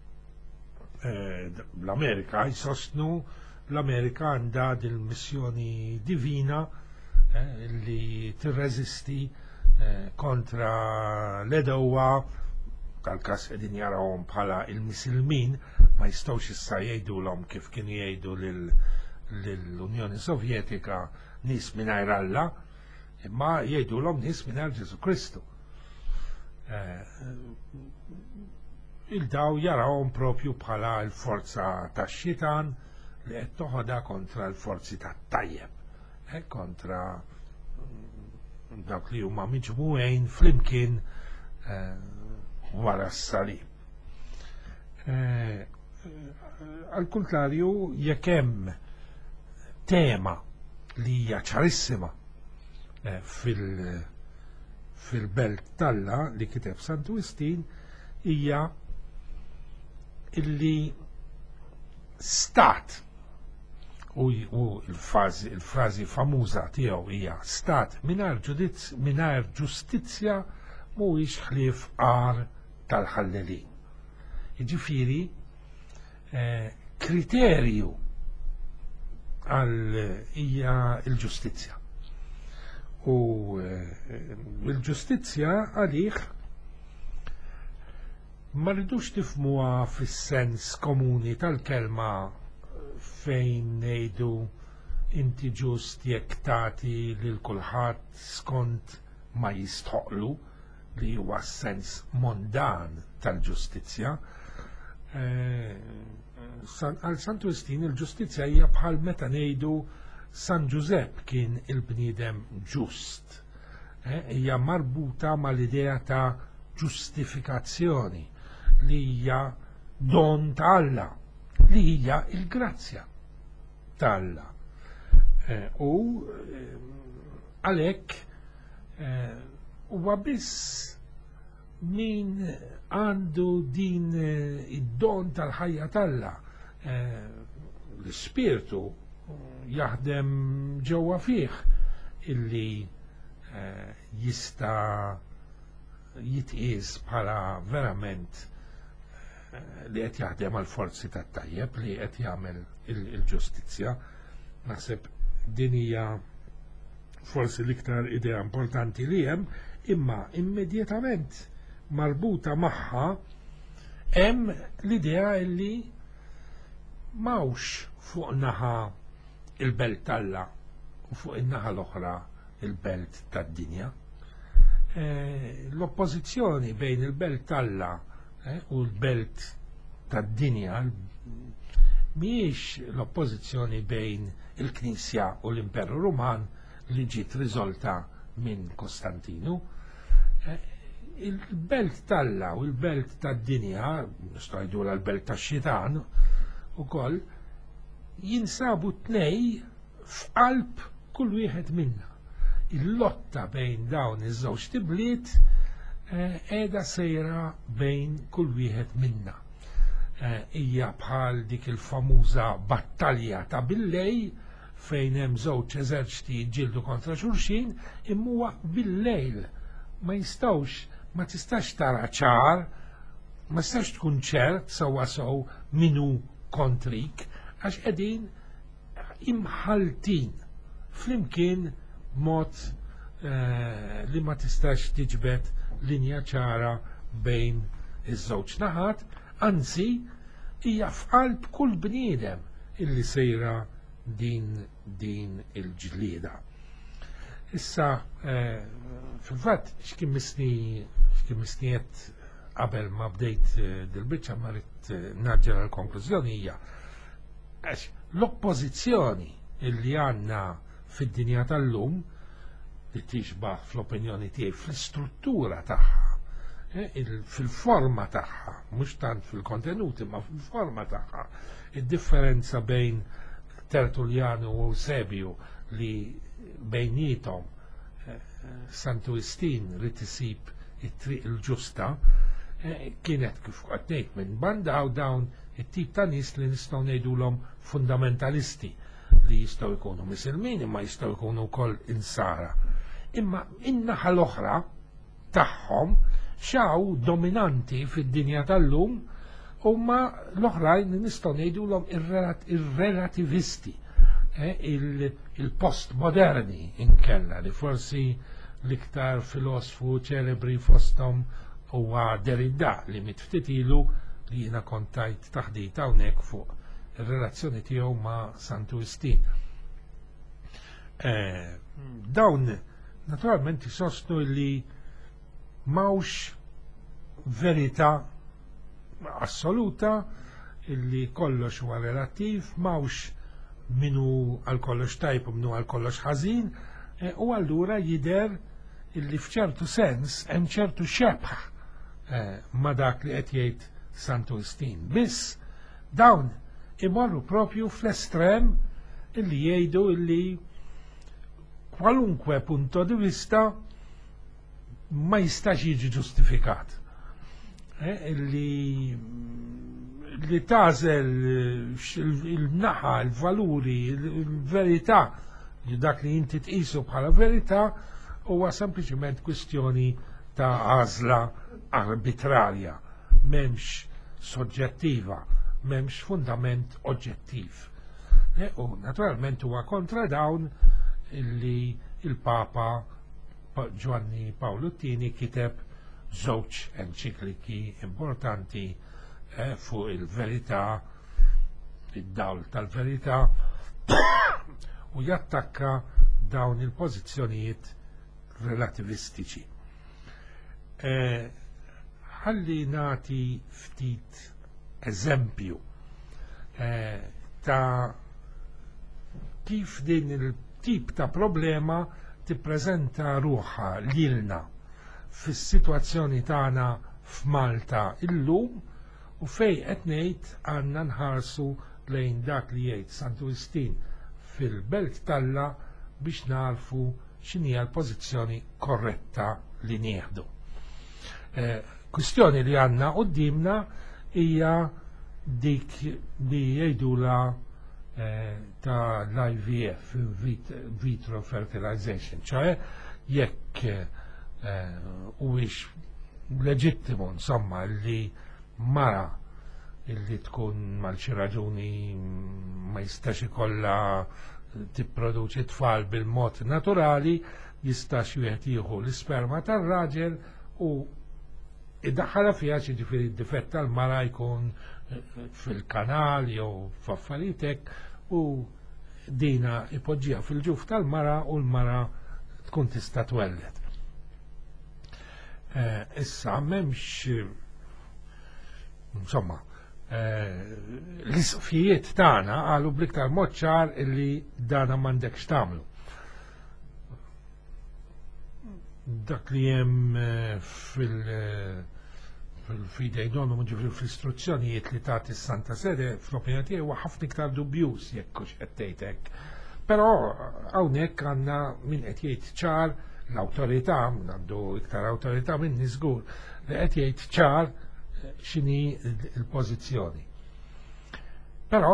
l-Amerika jisostnu l-Amerika għandha dil-missjoni divina li tirreżisti kontra l-edowa tal-kas qegħdin jarawhom bħala il-misilmin ma jistgħux issa jgħidulhom kif kien jgħidu lill-Unjoni Sovjetika nies mingħajr Alla, imma jgħidulhom nies mingħajr Ġesu Kristu. Il-daw jarawhom propju bħala l-forza tax-xitan li qed toħodha kontra l-forzi tat-tajjeb, kontra dawk li huma miġmugħin flimkien wara s-salib. Al kontrarju, jekk hemm tema li hija ċarissima fil-belt Talla li kiteb Sant'Agustin hija illi stat u il-frażi famuża tiegħu hija stat mingħajr ġustizzja mhuwiex ħlief għar tal-ħallelin. Jiġifieri kriterju għal hija l-ġustizzja. U l-ġustizzja għalih ma rridux tifhmuha fis-sens komuni tal-kelma fejn ngħidu inti ġust jekk tagħti lil kulħadd skont ma jistħoqlu li huwa s-sens mondan tal-ġustizzja. Għal Sant'Agustin il-ġustizzja hija bħal meta ngħidu San Giuseppe kien il-bniedem ġust. Hija marbuta mal-idea ta' ġustifikazzjoni li hija don ta' Alla, li hija il-grazzja ta' Alla. U għalhekk huwa biss min għandu din id-don tal-ħajja tal-Alla, l-ispirtu jaħdem ġewwa fih illi jista jitqies bħala verament li qed jaħdem għal forzi tat-tajjeb li qed jagħmel il-ġustizzja. Naħseb din hija forsi l-iktar idea importanti li hemm, imma immedjatament marbuta magħha hemm l-idea li mawx fuq naħa il-belt Talla u fuq in-naħa l-oħra il-belt tad-dinja. L-oppożizzjoni bejn il-belt Talla u l-belt tad-dinja mhijiex l-oppożizzjoni bejn il-Knisja u l-Imperu Ruman li ġiet riżolta minn Kostantinu. Il-belt Talla u l-belt tad-dinja, nistgħu ngħidulha l-belt tax-Xitan ukoll, jinsabu tnej f'qalb kull wieħed minna. Il-lotta bejn dawn iż-żewġ tibliet qiegħda sejra bejn kull wieħed minna. Hija bħal dik il-famuża battalja ta' billej fejn hemm żewġ eżerċiti jġildu kontra xulxin, imma huwa bil-lejl ma tistax tara ċar, ma tistax tkun ċert sewwa sew minu kontrik, għax qegħdin imħaltin flimkien mod li ma tistax tiġbed linja ċara bejn iż-żewġ naħat, anzi hija f'qalb kull bniedem illi sejra din il-ġlieda. Issa fil-fatt x'kien misnijiet qabel ma bdejt dil-biċċa ma rrid naġġel l-konklużjoni hija l-oppożizzjoni illi għandna fid-dinja tal-lum li tixbaħ fl-opinjoni tiegħi fl-istruttura tagħha, fil-forma tagħha, mhux tant fil-kontenuti ma fil-forma tagħha. Id-differenza bejn Tertulliano u Eusebiu li bejnietom Sant'Agustin rid isib it-triq il-ġusta kienet kif qed ngħid minn banda u dawn it-tip ta' nies li nistgħu ngħidulhom fundamentalisti li jistgħu jkunu misilmin imma jistgħu jkunu wkoll insara. Imma in-naħa l-oħra tagħhom xaw dominanti fid-dinja tal-lum huma l-oħrajn nistgħu ngħidulhom ir-relativisti, il-postmoderni inkella li forsi l-iktar filosofu ċelebri fosthom huwa Derrida li mitftit ilu li jiena kontajt taħdita hawnhekk fuq ir-relazzjoni tiegħu ma' Sant'Agustin. Dawn naturalment jisostnu li mawx verità assoluta illi kollox huwa relattiv, mawx minu għal kollox tajb u minu għal kollox ħażin, u allura jidher illi f'ċertu sens hemm ċertu xebħ ma dak li qed jgħid Sant'Agustin. Biss dawn imorru propju fl-estrem illi jgħidu illi kwalunkwe punto di vista ma jistax jiġi ġustifikat. Li tażel il-naħa, il-valuri, il-verità, dak li inti tqisu bħala verità huwa sempliċement kwistjoni ta' għażla arbitrarja, m'hemmx soġġettiva, m'hemmx fundament oġġettiv. U naturalment huwa kontra dawn illi il-Papa Giovanni Paolo II kiteb żewġ enċikliki importanti fuq il-verità, id-dawl tal-verità, u jattakka dawn il-pożizzjonijiet relativistiċi. Ħalli nagħti ftit eżempju ta' kif din il-tip ta' problema tippreżenta ruħha lilna fis-sitwazzjoni tagħna f'Malta illum u fejn qed ngħid għandna nħarsu lejn dak li jgħid Sant'Agustin fil-Belt Talla biex narfu x'inhi l-pożizzjoni korretta li nieħdu. Kwistjoni li għandna qudiemna hija dik li jgħidula ta' l-IVF, vitro fertilization, ċoħe jekk huwiex leġittimu insomma li mara illi tkun mal xi raġuni ma jistax ikollha tipproduċi tfal bil-mod naturali, jistax wieħed jieħu l-isperma tar-raġel u id-daħħala fiha ġifieri d-difett tal-mara jkun fil-kanal jew f'affaritek u dina ipoġġiha fil-ġuf tal-mara u l-mara tkun tista' twellet. Issa m'hemmx insomma l-isfijiet tagħna qalu bl-iktar mod ċar illi dana m'għandekx tagħmlu. Dak li hemm fil-fidej donu ġifri fl-istruzzjonijiet li tagħti s-Santa Sede fl-opinjoni tiegħi huwa ħafna iktar dubjuż jekk hux qed tgħidlek. Però hawnhekk għandna min qed jgħid ċar l-awtorità, għandu iktar awtorità minni żgur li qed jgħid ċar x'inhi l-pożizzjoni. Però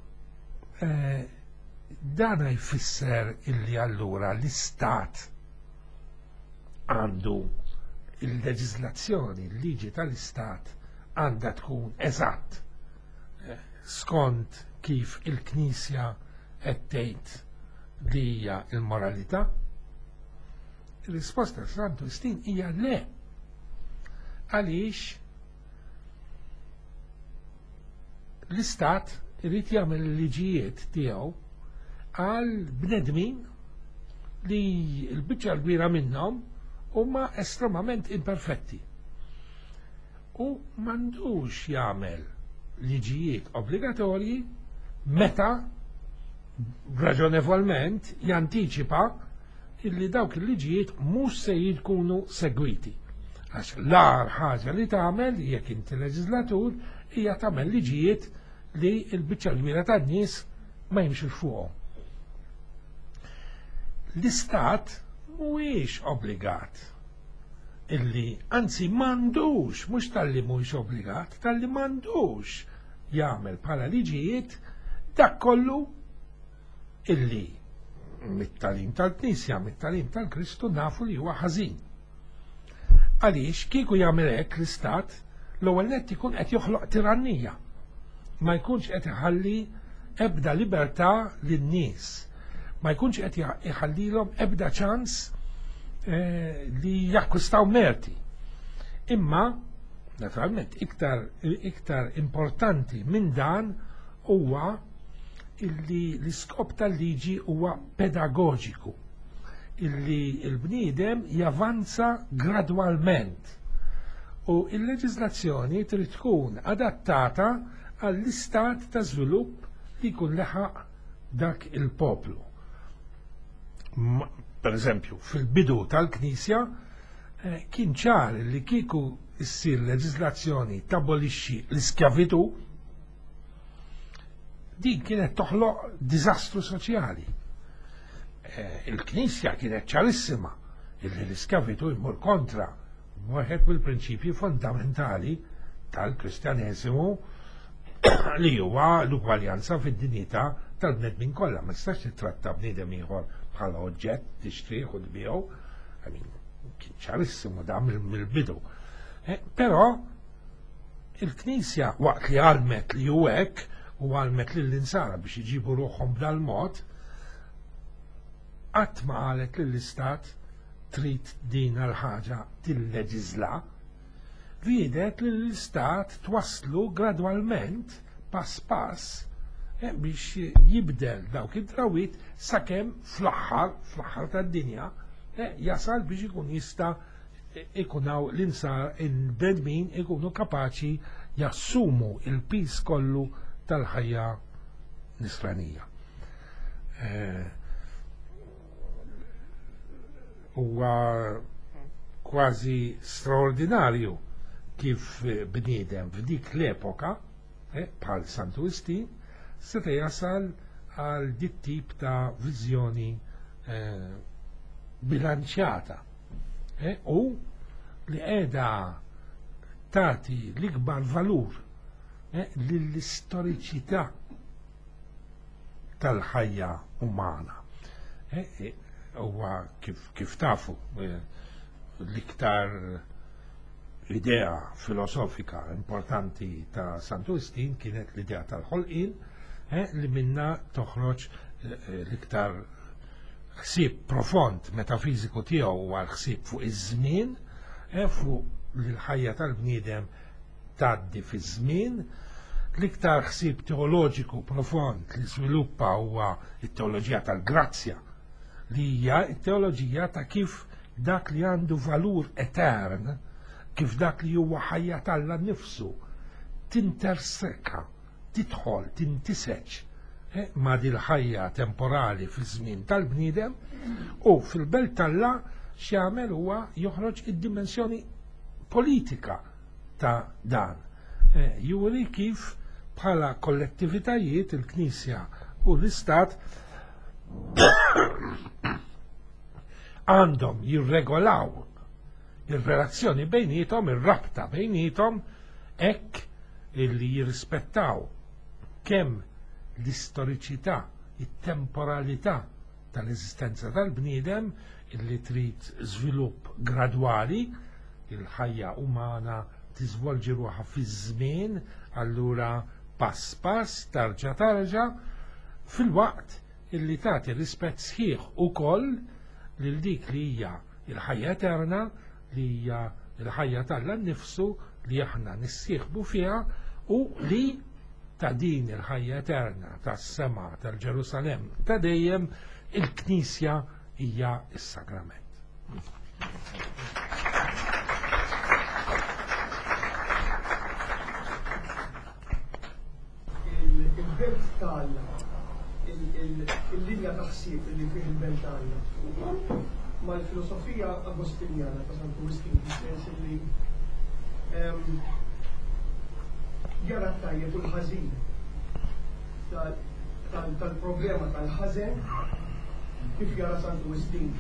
dan jfisser illi allura l-Istat għandu il-leġislazzjoni, il-liġi tal-Istat għandha tkun eżatt skont kif il-Knisja qed tgħid li hija l-moralità. Ir-risposta Sant'Agustin hija le. Għaliex l-Istat irid jagħmel il-liġijiet tiegħu għal bnedmin li l-biċċa l-kbira minnhom huma estremament imperfetti. U m'għandux jagħmel liġijiet obbligatorji meta raġonevolment jantiċipa illi dawk il-liġijiet mhux se jkunu segwiti. Għax l-ar ħaġa li tagħmel jekk inti leġislatur hija tagħmel liġijiet li l-biċċa l-kbira tan-nies ma jimxux fuqhom. L-Istat mhuwiex obbligat illi, anzi m'għandux, mhux tal-li mhuwiex obbligat, tal-li m'għandux jagħmel bħala liġijiet dak kollu illi mit-talim tal-Knisja, mit-talim tal-Kristu nafu li huwa ħażin. Għaliex kieku jagħmel hekk l-Istat l-ewwel nett ikun qed joħloq tirannija. Ma jkunx qed iħalli ebda libertà lin-nies. Ma jkunx qed iħallilhom ebda ċans li jakkwistaw merti. Imma, naturalment, iktar importanti minn dan huwa illi l-iskop tal-liġi huwa pedagogiku. Illi l-bniedem javanza gradwalment. U il-leġislazzjoni trid tkun adattata għall-istat ta' żvilupp li jkun leħaq dak il-poplu. Per eżempju, fil-bidu tal-Knisja kien ċar li kieku issir leġislazzjoni tabolixxi l-iskjavitu din kienet toħloq diżastru soċjali. Il-Knisja kienet ċarissima illi l-iskavitu jmur kontra waħed mill-prinċipji fondamentali tal-Kristjaneżmu li huwa l-ugwaljanza fid-dinjità tal-bnedmin kollha. Ma tistax titratta bniedem ieħor bħala oġġett tixtrih u tbieħu. Kien ċarissimu da mill-bidu. Però il-Knisja waqt li għalmet li hu hekk u għalmet lill-insara biex iġibu ruħhom b'dal mod, qatt ma qalet lill-Istat trid din l-ħaġa tilleġiżla, riedet li l-Istat twasslu gradwalment pass pass biex jibdel dawk id-drawit sakemm fl-aħħar tad-dinja jasal biex ikun jista' ikunaw l-insar il-bnedmin ikunu kapaċi jassumu il-pis kollu tal-ħajja nisranija. Huwa kważi straordinarju kif bniedem f'dik l-epoka bħal Sant'Agustin seta' jasal għal dit tip ta' viżjoni bilanċjata u li qiegħda tagħti l-ikbar valur lill-istoriċità tal-ħajja umana. Huwa kif tafu l-iktar idea filosofika importanti ta' Sant'Agustin kienet l-idea tal-ħolqien li minna toħroġ l-iktar ħsieb profond metafiżiku tiegħu huwa l-ħsieb fuq iż-żmien, fuq l-ħajja tal-bniedem tgħaddi fi żmien. L-iktar ħsieb teoloġiku profond li żviluppa huwa t-teoloġija tal-grazzja li hija t-teoloġija ta' kif dak li għandu valur etern, kif dak li huwa ħajja tal-la nnifsu tinterseka, tidħol, tintiseċ ma' dil ħajja temporali fi żmien tal-bniedem u fil-belt tal-la x'jagħmel huwa joħroġ id-dimensjoni politika ta' dan. Juri kif bħala kollettivitajiet il-Knisja u l-Istat għandhom jirregolaw il-relazzjoni bejnietom, ir-rabta bejnietom hekk illi jirrispettaw kemm l-istoriċità, it-temporalità tal-eżistenza tal-bniedem illi trid żvilupp gradwali, il-ħajja umana tiżvolġi ruħha fi żmien, allura pass pass tarġa' fil-waqt illi tagħti rispett sħiħ ukoll lil dik li hija il-ħajja eterna, li hija il-ħajja tal-la nnifsu li aħna nissieħbu fiha u li ta' din il-ħajja eterna tas-sema tal-Ġerusalem ta' dejjem il-Knisja hija s-sagrament. Il-belt tal-Alla, il-linja ta' ħsieb li fih il-belt tal-Alla mal-filosofija agostinjana ta' Sant'Agustin fis-sens li jara tajjeb u l-ħażin tal-problema tal-ħażen kif jara Sant'Agustin.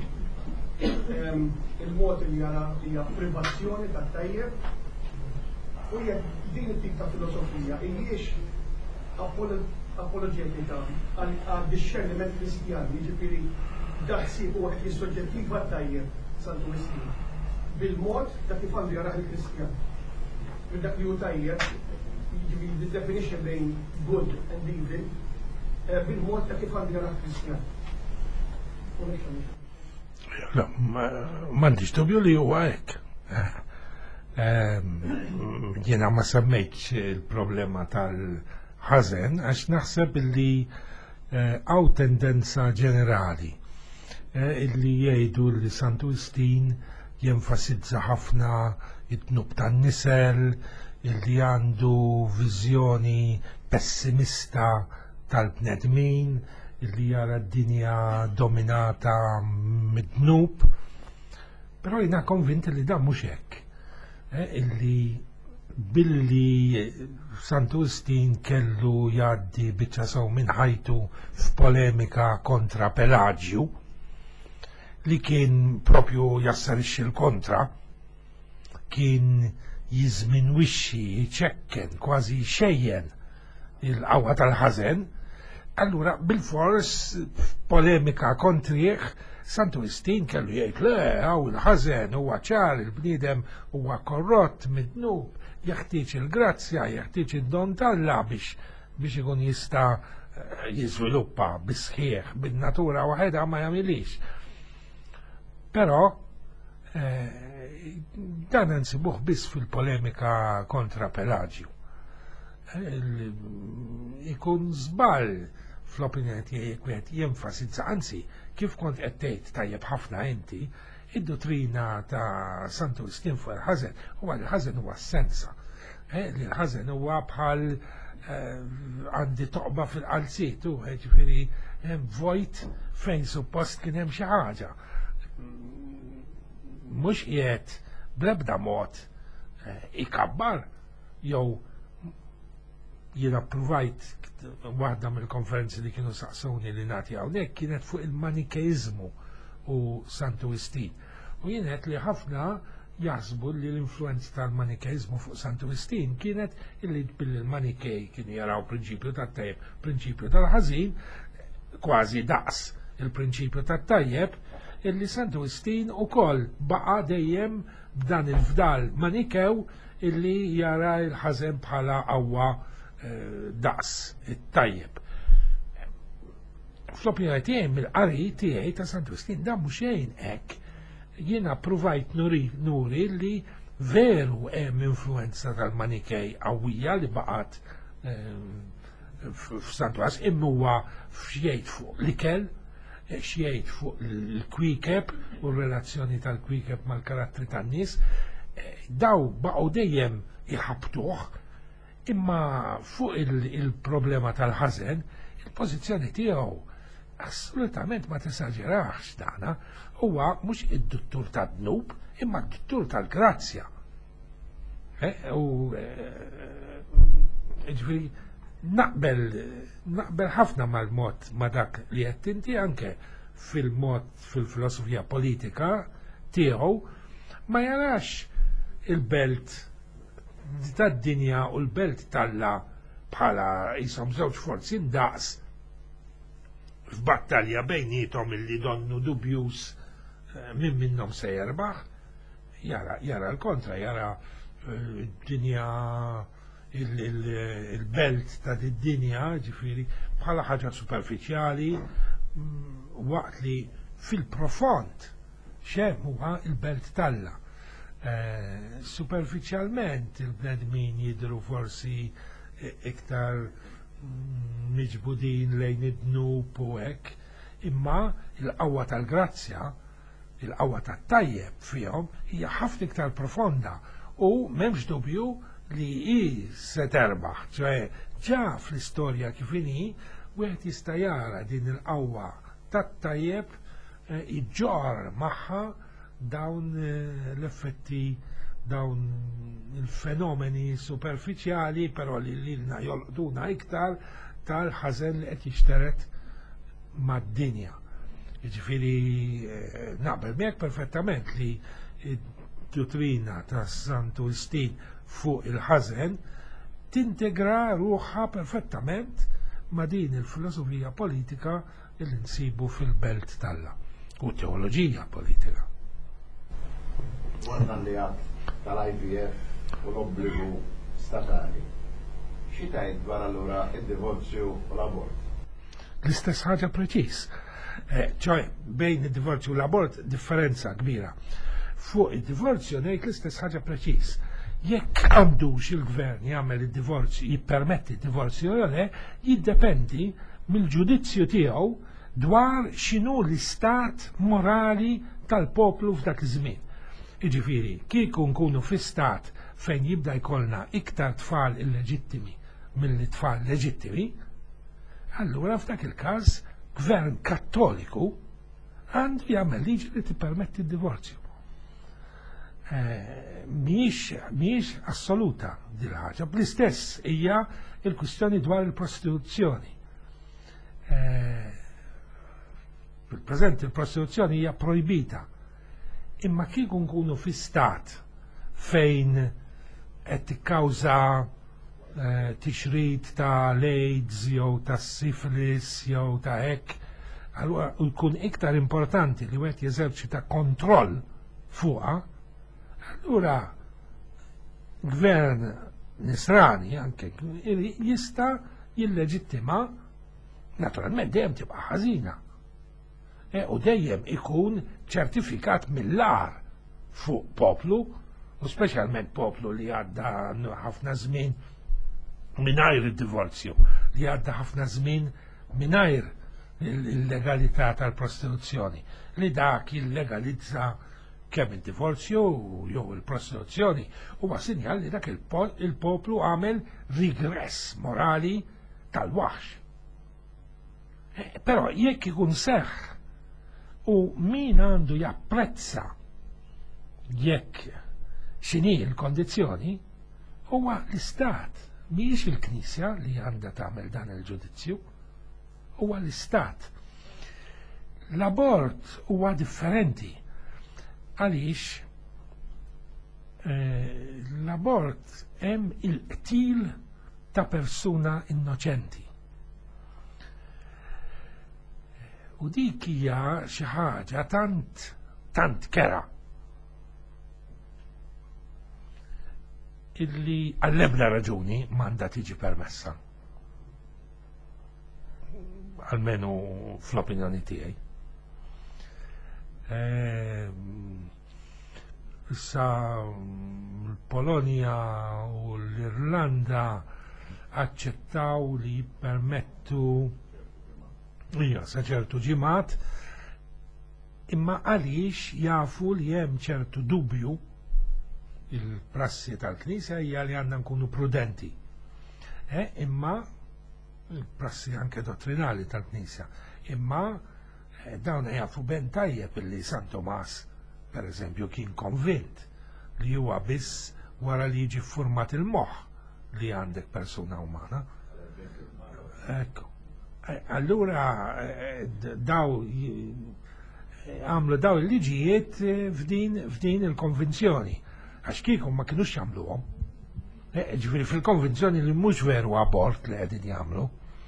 Il-mod li jara hija privazzjoni tat-tajjeb u jekk din it-tip ta' filosofija hijiex apoloġetika għad-disċerniment Kristjan, jiġifieri daħsib huwa qed jissoġġettiva t-tajjeb Sant'Agustin bil-mod ta' kif għandu jarah il-Kristjan. Dak li hu tajjeb the definition being good and evil bil-mod ta' kif għandu jarah Kristjan. M'għandix dubju li huwa hekk. Jiena ma semmejtx il-problema tal-ħażen għax naħseb li hawn tendenza ġenerali illi jgħidu li Sant'Agustin jenfasizza ħafna it-tnub tan-nisel, illi għandu viżjoni pessimista tal-bnedmin, illi jara d-dinja dominata mid-tnub. Però jina konvint li dan mhux hekk. Illi billi Sant'Agustin kellu jaddi biċċa sew minn ħajtu f'polemika kontra Pelagju li kien propju jassarixxi l-kontra, kien jizminwixxi, ċekken, kważi xejjen il-qawwa tal-ħażen. Allura bil-fors polemika kontrih Sant'Agustin kellu jgħid le hawn il-ħażen huwa ċar, il-bniedem huwa korrott, midnub, jeħtieġ il-grazzja, jeħtieġ id-don tal-Alla biex ikun jista' jiżviluppa bisħieħ bin-natura waħedha ma jagħmilix. Però dan nsibuh biss fil-polemika kontra Pelagju. Ikun żball fl-opinjoni tiegħi wieħed jenfasizza, anzi kif kont qed tgħid tajjeb ħafna inti, id-dottrina ta' Sant'Agustin fuq il-ħażen huwa l-ħażen huwa s-sensa. Li l-ħażen huwa bħal għandi toqba fil-qalziet, ġifieri hemm vojt fejn suppost kien hemm xi ħaġa. Mhux qiegħed bl-ebda mod ikabbar jew jiena provajt waħda mill-konferenzi li kienu saqsuni li nagħti hawnhekk kienet fuq il-Manikeizmu u Sant'Agustin. U jienet li ħafna jaħsbu li l-influenza tal-Manikeizmu fuq Sant'Agustin kienet illi bil-Manikej kienu jaraw prinċipju tat-tajjeb, prinċipju tal-ħażin, kważi daqs il-prinċipju tat-tajjeb, illi Sant'Agustin ukoll baqa' dejjem b'dan il-fdal Manikew illi jara l-ħażen bħala qawwa daqs it-tajjeb. Fl-opinjoni tiegħi mill-qari tiegħi ta' Sant'Agustin dan mhux xejn hekk. Jiena provajt nuri li veru hemm influenza tal-Manikej qawwija li baqgħet f'Sant'Agustin imma huwa x'jgħid fuq l-ikel, x'jgħid fuq il-kwikeb u r-relazzjoni tal-kwikeb mal-karattri tan-nies, daw baqgħu dejjem iħabtuh, imma fuq il-problema tal-ħażen, il-pożizzjoni tiegħu assolutament ma tesaġerax dana, huwa mhux id-duttur tad-dnub, imma d-duttur tal-grazzja. Ġifieri naqbel ħafna mal-mod ma dak li qed inti anke fil-mod fil-filosofija politika tiegħu ma jarax il-belt tad-dinja u l-belt tal-Alla bħala jisom żewġ forzi ndaqs f'battalja bejnietom illi donnu dubjus minn minnhom se jerbaħ, jara l-kontra, jara d-dinja il-belt ta' d-dinja ġifieri bħala ħaġa superfiċjali waqt li fil-profond xem huwa il-belt tal-Alla. Superficialment il-bnedmin jidru forsi iktar miġbudin lejn id-dnub u hekk, imma il-qawwa tal-grazzja, il-qawwa tat-tajjeb fihom hija ħafna iktar profonda u m'hemmx dubju li hi se terbaħ, ċoe ġa fl-istorja kif inhi wieħed jista' jara din il-qawwa tat-tajjeb iġġor magħha dawn l-effetti, dawn il-fenomeni superfiċjali, però li lilna jolqtuna iktar tal-ħażen li qed jixteret mad-dinja. Jiġifieri naqbel miegħek perfettament li d-dottrina ta' Sant'Agustin fuq il-ħażen tintegra ruħha perfettament ma' din il-filosofija politika li nsibu fil-belt tal-Alla u teoloġija politika. Għanna li għad tal-IVF u l-obbligu statali. Xitajt dwar allura id-divorzju u l-abort? L-istess ħaġa preċis. ċoħe, bejn id-divorzju u l-abort differenza kbira. Fuq id-divorzju ngħid l-istess ħaġa preċis. Jekk għandux il-gvern jagħmel id-divorzju, jippermetti id-divorzju jew le, jiddependi mill-ġudizzju tiegħu dwar x'inhu l-istat morali tal-poplu f'dak iż-żmien. Iġifieri, kieku nkunu fi stat fejn jibda jkollna iktar tfal illeġittimi mill-tfal leġittimi, allura f'dak il-każ gvern kattoliku għandu jagħmel liġi li tippermetti d-divorzju. miex assoluta dil ħaġa. Bl-istess hija il-kwistjoni dwar il-prostituzzjoni. Fil-preżent il-prostituzzjoni hija projbita. Imma kieku nkunu fi stat fejn qed tikkawża tixrid ta' l-AIDS jew ta' sifilis jew ta' hekk, allura jkun iktar importanti li wieħed jeżerċita kontroll fuqha, allura gvern nisrani anke jista' jilleġittima, naturalment dejjem tibqa' ħażina. U dejjem ikun ċertifikat mill-ar fuq poplu, u speċjalment poplu li għadda ħafna żmien mingħajr id-divorzju, li għadda ħafna żmien mingħajr il-legalità tal-prostituzzjoni, li dak illegalizza kemm id-divorzju jew il-prostituzzjoni, huwa sinjal li dak il-poplu għamel rigress morali tal-waħx. Però jekk ikun seħħ u min għandu japprezza jekk x'inhi l-kondizzjoni huwa l-istat, mhijiex il-Knisja li għandha tagħmel dan il-ġudizzju, huwa l-istat. L-abort huwa differenti għaliex l-abort hemm il-qtil ta' persuna innoċenti. U dik hija xi ħaġa tant kera illi għall-ebda raġuni m'għandha tiġi permessa. Almenu fl-opinjoni tiegħi. Issa l-Polonja u l-Irlanda aċċettaw li jippermettu sa ċertu ġimgħat, imma għaliex jafu li hemm ċertu dubju il-prassi tal-Knisja hija li għandna nkunu prudenti. Imma il-prassi anke dottrinali tal-Knisja, imma dawn jafu ben tajjeb illi San Tomas, per eżempju, kien konvint li huwa biss wara li jiġi format il-moħħ li għandek persuna umana. Ecco. Allura għamlu daw il-liġijiet f'din il-konvenzjoni. Għax kiekum ma kienux jagħmluhom. Ġifieri fil-konvenzjoni li mhux veru abort li qegħdin jagħmlu.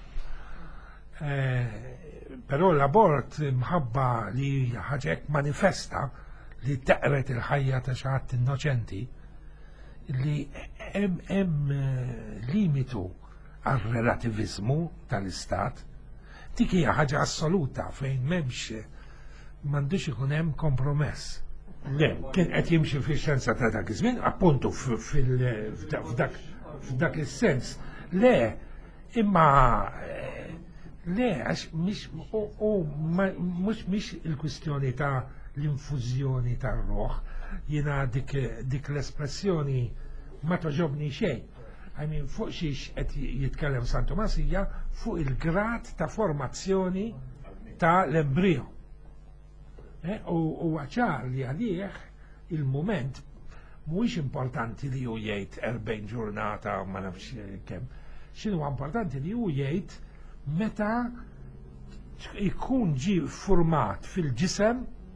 Però l-abort mħabba li ħaġa hekk manifesta li teqret il-ħajja ta' xi ħadd innoċenti li hemm limitu għal-relativizmu tal-istat, dik hija ħaġa assoluta fejn m'għandux ikun hemm kompromess. Le, kien qed jimxi fix-xjenza ta' dak iż-żmien, appuntu f'dak is-sens. Le, imma le għax mhux il-kwistjoni ta' l-infużjoni tar-roħ, jiena dik l-espressjoni ma toġobni xejn. Fuq xiex qed jitkellem San Tomas hija fuq il-grad ta' formazzjoni ta' l-embrio. U ċar li għalih il-moment mhuwiex importanti li hu jgħid 40 ġurnata ma nafx kemm. X'inhu importanti li hu jgħid meta jkun ġi format fil-ġisem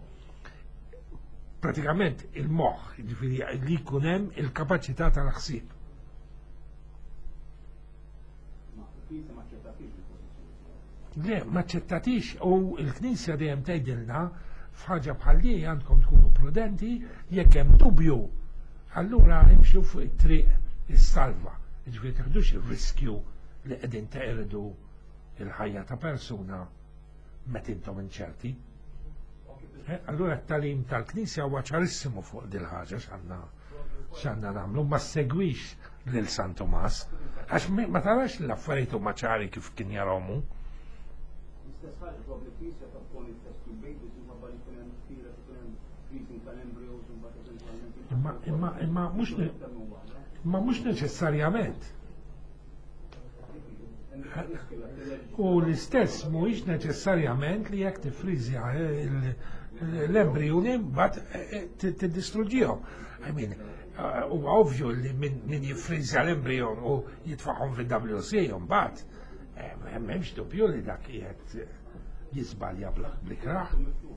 pratikament il-moħħ, jiġifieri li jkun hemm il-kapaċità tal-ħsieb. Le, ma ċettatix u il-Knisja dejjem tgħidilna f'ħaġa bħal li għandkom tkunu prudenti jekk hemm dubju. Allura imxu fuq it-triq is-salva. Jiġifieri teħdux ir-riskju li qegħdin teqirdu il-ħajja ta' persuna meta intom inċerti. Allura t-talim tal-Knisja huwa ċarissimu fuq dil ħaġa x'għandna nagħmlu, ma segwix lil San Tomas għax ma tarax l-affarijiet huma ċari kif kien jarawmu. Imma mhux neċessarjament. U l-istess mhuwiex neċessarjament li jekk tifriżja l-embrioni mbagħad tiddistruġġihom. I mean, huwa ovvju li min jiffriżja l-embryon u jitfa'hom fil-WC mbagħad m'hemmx dubju li dak qiegħed jiżbalja bl-ikraħ.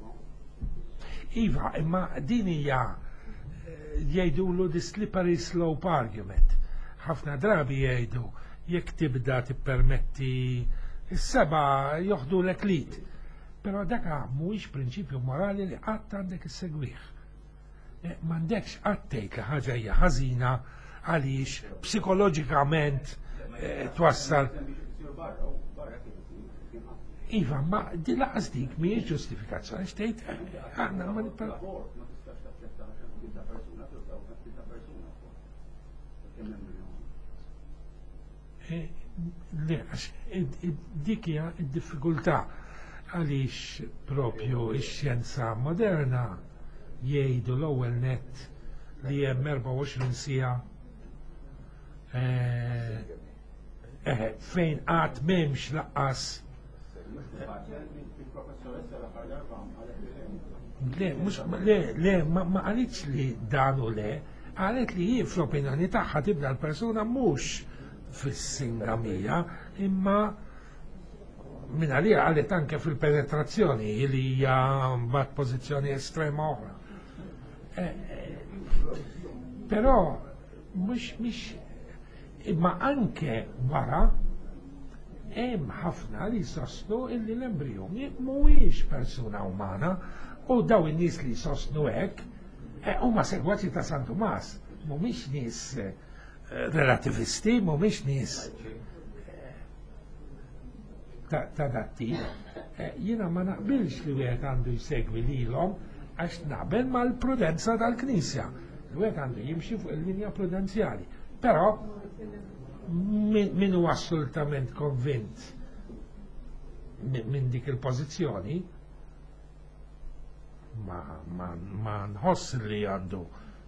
Iva, imma din hija jgħidulu the slippery slope argument. Ħafna drabi jgħidu jekk tibda tippermetti is-seba joħdu l-eklit. Però dak mhuwiex prinċipju morali li qatt għandek issegwih. M'għandekx qatt tgħid li ħaġa hija ħażina għaliex psikoloġikament twassal. Iva, ma di laqas dik mhijiex ġustifikazzjoni x'tgħid aħna ma dik hija d-diffikultà għaliex propju x-xjenza moderna jgħidu l-ewwel nett li hemm 24 siegħa fejn qatt m'hemmx laqqas le ma qalitx li dan u le, qalet li hi fl-opinjoni tagħha tibda l-persuna mhux fis-singamija imma minn għalija għalet anke fil-penetrazzjoni li hija mbagħad pożizzjoni estrema oħra. Però mhux imma anke wara hemm ħafna li jsostnu illi l-embrjoni mhuwiex persuna umana u daw in-nies li jsostnu hekk huma segwaċi ta' San Tumas, mhumiex nies relativisti, mhumiex nies ta' datti, jiena ma naqbilx li wieħed għandu jsegwi lilhom għax naqbel mal-prudenza tal-Knisja. Wieħed għandu jimxi fuq il-linja prudenzjali. Però min huwa assolutament konvint minn dik il-pożizzjoni ma nħoss li għandu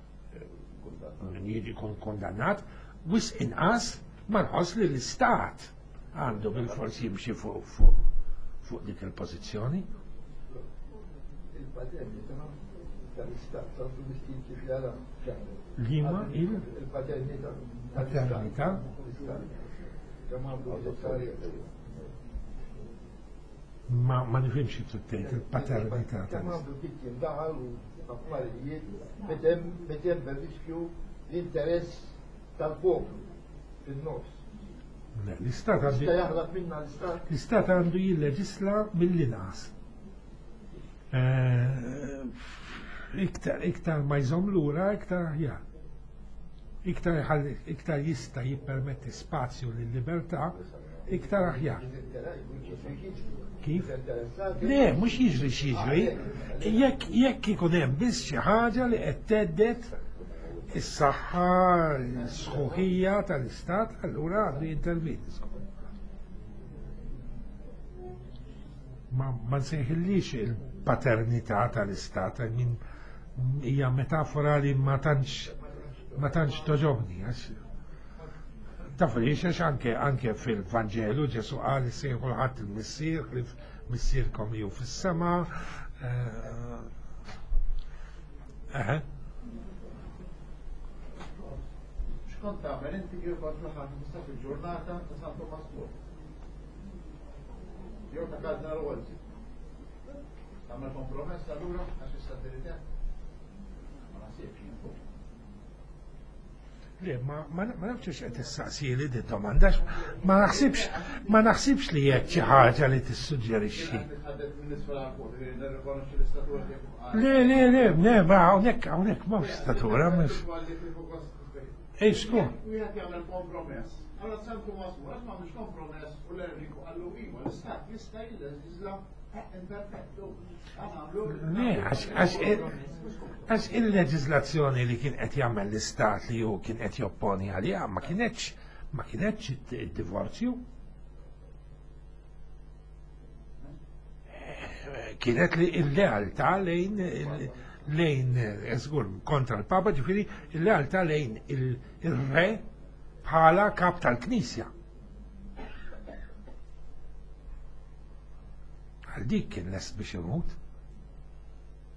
jiġi kondannat, wis inqas ma nħoss li l-Istat għandu bil-forsi jimxi fuq dik il-pożizzjoni. Il-paternità tal-Istat sartu distinti fl-għala Lima il-paternità paternità ma nifhimx it-tuttejt il-paternità għandu kittim daħal u affarijiet metem per-riskju l-interess tal-poplu fin-nofs. L-Istat għandu jilleġisla mill-inqas. Iktar ma jżomm lura, iktar aħjar. Iktar jista' jippermetti spazju lill-libertà, iktar aħjar. Kif? Le, mhux jiġri x'jiġri. Jekk ikun hemm biss xi ħaġa li qed teddet is-saħħa l-sħuħija tal-Istat, allura għandu jintervini. Ma nsejħillix il-paternità tal-Istat, hija metafora li ma tantx toġobni. Tafu li anke fil-Vangelu Ġesu qal isejħu kulħadd il-missier, missierkom ju fis-sema. X'kont tagħmel inti kif kont fl-aħħar tista' fil-ġurnata ta' San Tomas More. Jew ta' Kardinal Wolsey. Tagħmel kompromess allura għax is-stabilità. Ma nasibx jien fuq. Le, ma nafx qed issaqsili di domanda, ma naħsibx li hekk xi ħaġa li tissuġġerixxi. Le, ma hawnhekk m'hawnx statura, mhux. Ej, xkun? Wieħed jagħmel kompromess. Allora San Tomas More ma mhux kompromess u l-Enrico qallu iva l-Istat jista' jilleġisla imperfettu. Għax il-leġizlazzjoni li kien qed jagħmel l-Istat li hu kien qed jopponi għaliha ma kienetx id-divorzju. Kienet li l-lealtà lejn żgur kontra l-Papa, ġifieri l-lealtà lejn il-Re bħala kap tal-Knisja. Għal dik kien lest biex imut.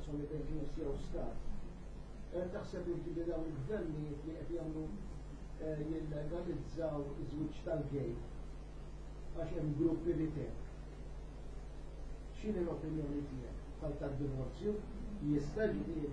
nofshom li bejn knisja u stat. Taħseb inti li dawn il-gvernijiet li qed jagħmlu jillegalizzaw iż-żwieġ tal-gej għax hemm gruppi li tem. X'inhi l-opinjoni tiegħek bħal tad-divorzju jista' ġifieri?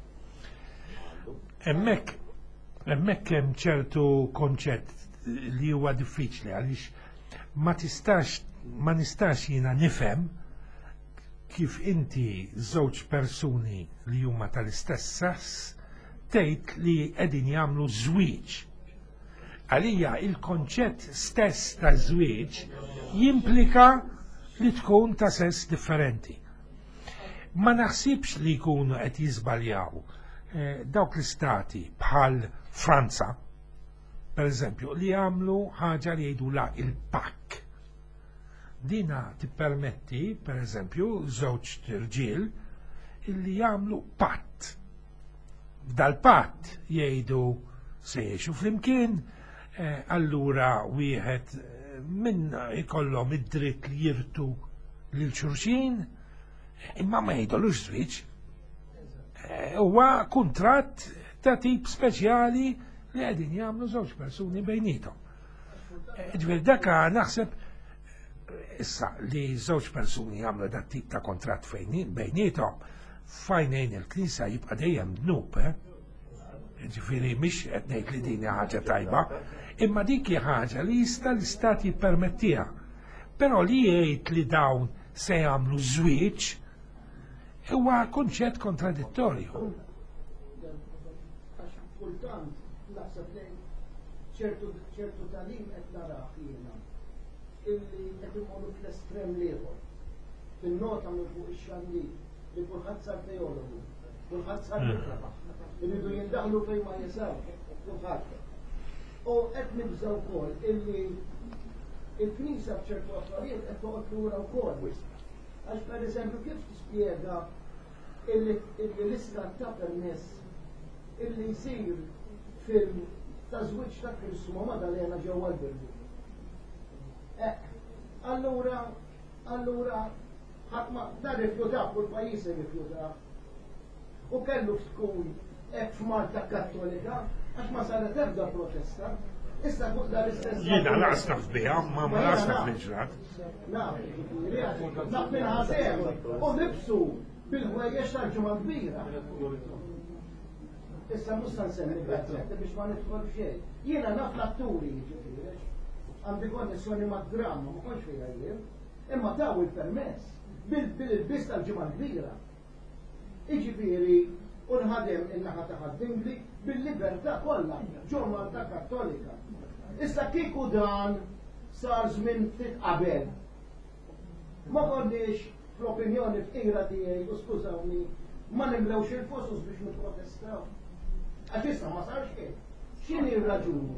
Hemmhekk hemm ċertu konċett li huwa diffiċli għaliex ma nistax jiena nifhem kif inti żewġ persuni li huma tal-istess sess tgħid li qegħdin jagħmlu żwieġ. Għalija il-konċett stess ta' żwieġ jimplika li tkun ta' sess differenti. Ma naħsibx li jkunu qed jiżbaljaw dawk l-istati bħal Franza, per eżempju, li jagħmlu ħaġa li jgħidula il-pakk. Dina tippermetti, per eżempju, żewġ irġiel illi jagħmlu patt. F'dal-patt jgħidu se jgħixu flimkien, allura wieħed minna ikollhom id-dritt li jirtu lil xulxin, imma ma jgħidulux żwieġ. Huwa kuntratt ta' tip speċjali li qegħdin jagħmlu żewġ persuni bejnietom. Ġifier dak naħseb issa li żewġ persuni jagħmlu dat tip ta' kontratt bejnietom fajnejn il-Knisja jibqa' dejjem dnub, ġifieri mhix qed ngħid li din ħaġa tajba, imma dik hija ħaġa li jista' l-istat jippermettiha. Però li jgħid li dawn se jagħmlu żwieġ huwa kunċett kontradittorju. Għax kultant naħseb li ċertu tagħlim qed narah jiena illi qed imorru fl-estrem ieħor. Fin-nota minn fuq ix-xandir li kulħadd sar teologu, kulħadd sar iridu jindaħlu fejn ma jisaw, kulħadd. U qed nibżgħu wkoll illi il-Knisja b'ċertu affarijiet qed toqgħod lura wkoll. Għax pereżempju kif tispjega illi l-istat ta' permess illi jsir film ta' żwieġ ta' Krismu Madalena ġewwa l-Birdu. Allura ħatma da rifjutaw kull pajjiż irrifjutaw. U kellu tkun hekk f'Malta Kattolika għax ma saret ebda protesta. Issa fuq dar istess. Jiena laqas naf biha, ma laqas naf l-ġrat. Naf minn ħażem u nibsu bil-ħwejjex tal-ġimgħa kbira. Issa mhux se nsemmi gazzetta biex ma nidħol xejn. Jiena naf l-atturi jiġifieri. Għandi konnessjoni mad-dramma, ma konx fejha jien, imma taw il-permess bil-biss tal-ġimgħa kbira. Iġifieri u nħadem in-naħa ta' ħaddimli bil-libertà kollha ġo Malta Kattolika. Issa kieku dan sar żmien ftit qabel. Ma konniex fl-opinjoni f'ira tiegħi u skużawni ma nimlewx il-fosus biex nipprotestaw. Għax issa ma sarx hekk. X'inhi r-raġuni?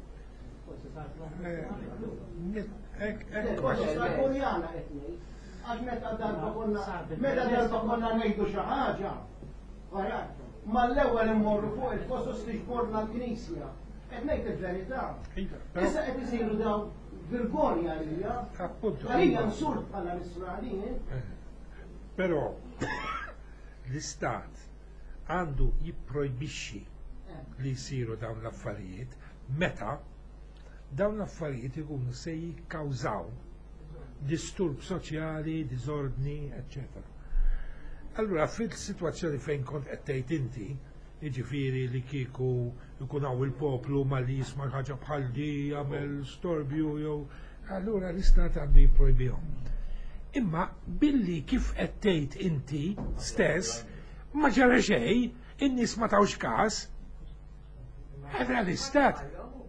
Għax meta darba konna ngħidu xi ħaġa, ma l-ewwel immorru fuq il-fosus li ġborna l-Knisja. Qed ngħid il-verità. Issa qed isiru dawn vergogna għalija. Għalija nsurt bħala l-Israelin. Però l-Istat għandu jipprojbixxi li jsiru dawn l-affarijiet meta dawn l-affarijiet ikunu se jikkawżaw disturb soċjali, disordni, etc. Allura fil-sitwazzjoni fejn kont qed tgħid inti, jiġifieri li kieku jkun hawn il-poplu ma li jisma' ħaġa bħal di jagħmel storbju jew allura l-istat għandu jipprojbihom. Imma billi kif qed tgħid inti stess ma ġara xejn, in-nies ma tawx każ. Allura l-istat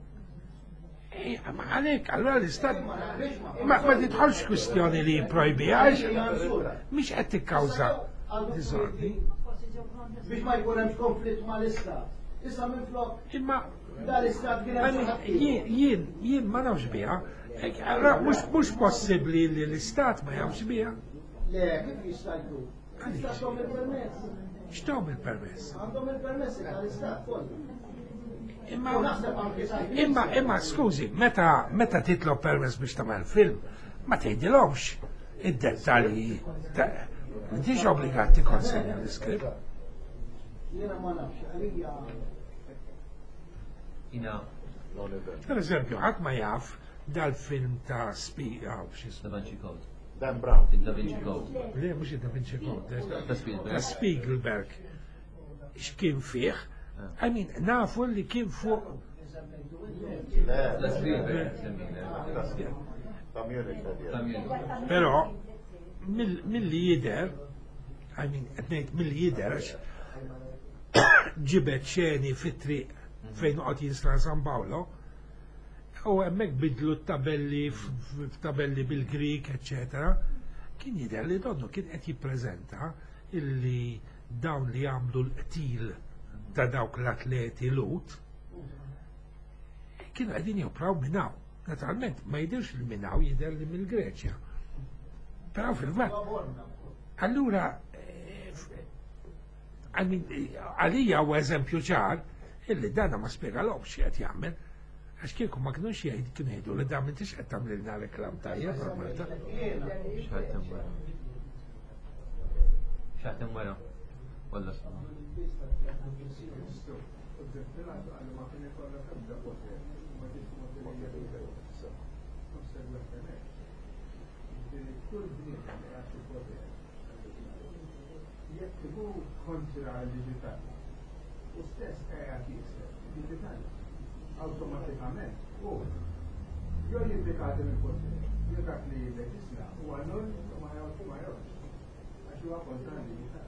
ma għalek, allora l-istat ma titħolx kwistjoni li jipprojbijax, mhix qed tikkawża disordni. Biex ma jkun hemm konflitt mal-istat. Issa minflok dal-istat jien ma nafx biha, mhux possibbli li l-istat ma jafx biha. Le, kif jista' jkun? Għandhom il-permess. X'tahom il-permess? Għandhom il-permess tal-istat kollu. Imma skużi, meta titlob permess biex tagħmel film, ma tgħidilhomx id-dettalji M'intix obbligat tikkonsenja l-iskript. Jiena ma nafx, għalija Jina, Per eżempju, ħadd ma jaf dal-film ta' x'ismu. Da Vinci Code. Dan Brown. Da Vinci Code. Le, mhux Da Vinci Code, Da Spielberg. ta' Spielberg. X'kien fih? I mean, nafu li kien fuq Da Spielberg. Ta' Munich, Da Munich. Però mill-li jider, I mean, etnejt mill-li jider, ġibet xeni fit-triq fejn uqgħod jinsla San Paolo, u hemmhekk bidlu t-tabelli f'tabelli bil-Grik, eccetera. Kien jidher li donnu kien qed jippreżenta illi dawn li jagħmlu l-qtil ta' dawk l-atleti lut kienu qegħdin jopraw minnaw. Naturalment, ma jidirx li minnaw jidher li mill-Greċja. Però fil-fatt, allura għalija u eżempju ċar illi dana ma spiegalhomx qed jagħmel għax kieku ma kinux jgħid kienu jgħidu li dan m'intix qed tagħmlilna reklam tajjeb Roberta. Xaħtem wara. Walla. kontra l-digital. U stess għajat jisir, digital. Automatikament, jew jibbikati mill-poter, jew dak li leġisla, u għannun ma jgħodx. Għax huwa kontra l-digital.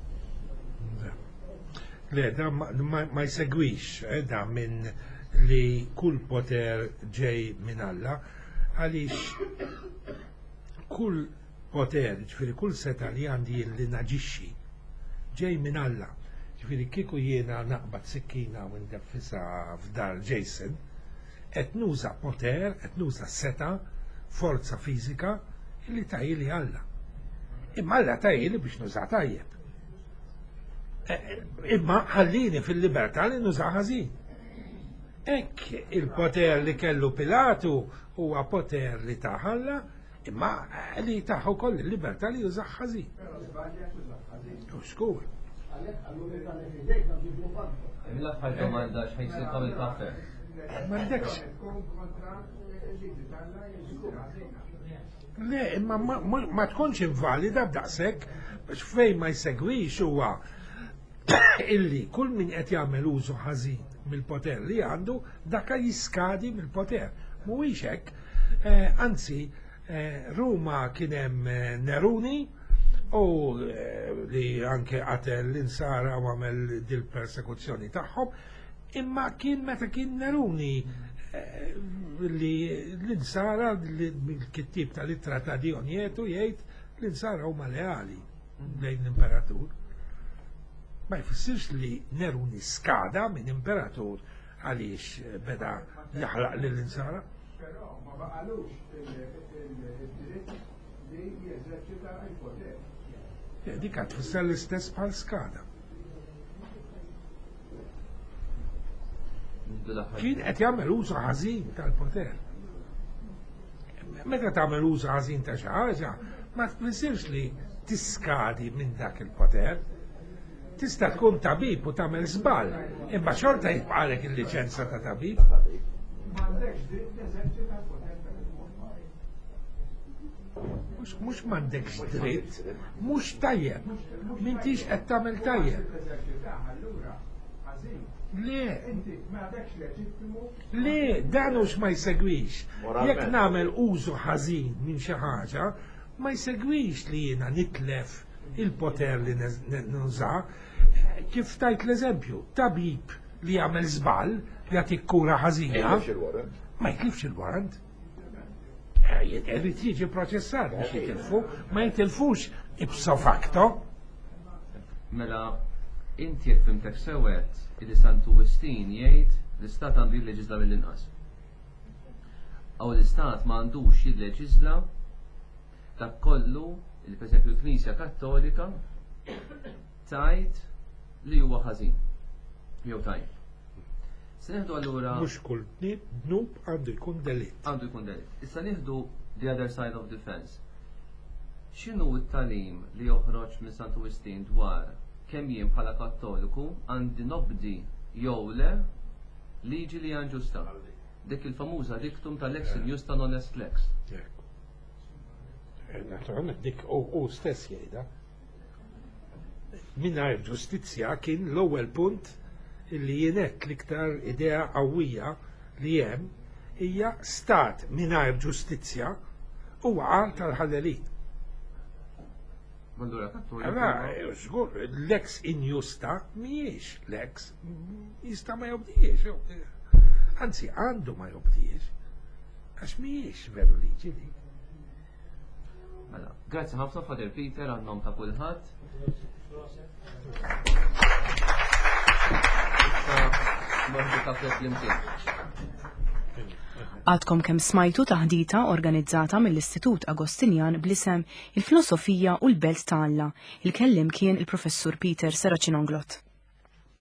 Le, da ma jsegwix, da minn li kull poter ġej minn Alla, għaliex kull poter, ġifiri kull seta li għandi li naġixxi, ġej minn Alla. Ġifiri kieku jiena naqbad sikkina u ndeffisa f'dar Jason, qed nuża poter, qed nuża seta, forza fizika, illi tajli Alla. Imma Alla tajli biex nuża tajjeb. Imma ħallini fil-libertà li nuża ħażin. Ekk il-poter li kellu Pilatu huwa poter li taħalla, imma li taħu koll il-libertà li juża ħażin. U xkur. Mill-aħħar domanda x'ħajsir kam il-kaffe. M'għandekx. Le, imma ma tkunx invalida b'daqshekk biex fejn ma jsegwix huwa illi kull min qed jagħmel użu ħażin mill-poter li għandu daka jiskadi mill-poter. Mhuwiex hekk, anzi Ruma kien hemm Neruni u li anke qatel l-insara u għamel dil-persekuzzjoni tagħhom, imma kien meta kien Neruni li l-insara l-kittib tal-ittra ta' Dionietu jgħid l-insara huma leali lejn l-imperatur. Ma jfissirx li Neruni skada minn imperatur għaliex beda jaħlaq lill-insara. Però ma baqalux il-dritt li jeżerċita l-poter. Dik għad tfisser l-istess bħal skada. Kien qed jagħmel użu ħażin tal-poter. Meta tagħmel użu ħażin ta' xi ħaġa, ma tfissirx li tiskadi minn dak il-poter. Tista' tkun tabib u tagħmel żball, imma xorta jibqalek il-liċenza ta' tabib. M'għandekx dritt jeżerċita l-poter tal-mod. Mhux m'għandekx dritt, mhux tajjeb. M'intix qed tagħmel tajjeb. Le, le, dan hux ma jsegwix. Jekk nagħmel użu ħażin minn xi ħaġa, ma jsegwix li jiena nitlef il-poter li nuża. Kif tajt l-eżempju, tabib li jagħmel żball, jagħtik kura ħażina, ma jitlifx il-warrant. Irid jiġi proċessat biex jitilfu, ma jitilfux ipso facto. Mela, inti jekk fimtek sewet li Sant Augustin jgħid l-istat għandu jilleġisla mill-inqas. Aw l-istat ma għandux jilleġisla dak kollu li per esempio l-Knisja Kattolika tajt li huwa ħażin. Jew tajb. Se nieħdu allura Mhux kull dnub għandu jkun delitt. għandu jkun delitt. Issa nieħdu the other side of the fence. x'inhu t-talim li joħroġ minn St. Augustine dwar kemm jien bħala Kattoliku għandi nobdi jew le liġi li hija ġusta. Dik il-famuża diktum tal-lex injusta non est lex. Naturalment dik u stess jgħidha. Mingħajr ġustizzja kien l-ewwel punt illi jienet l-iktar idea qawwija li hemm hija stat mingħajr ġustizzja huwa għal tal-ħallelin. Allura Kattoliku. Żgur, l-ex injusta mhijiex l-ex jista' ma jobdiex. Anzi, għandu ma jobdiex. Għax mhijiex veru liġi li. Mela, grazzi ħafna Fader Peter għannom ta' kulħadd. Għadkom kemm smajtu taħdita organizzata mill-Istitut Agostinjan bl-isem il-Filosofija u l-Belt ta' Alla. Il-kellim kien il-Professur Peter Seracinonglot.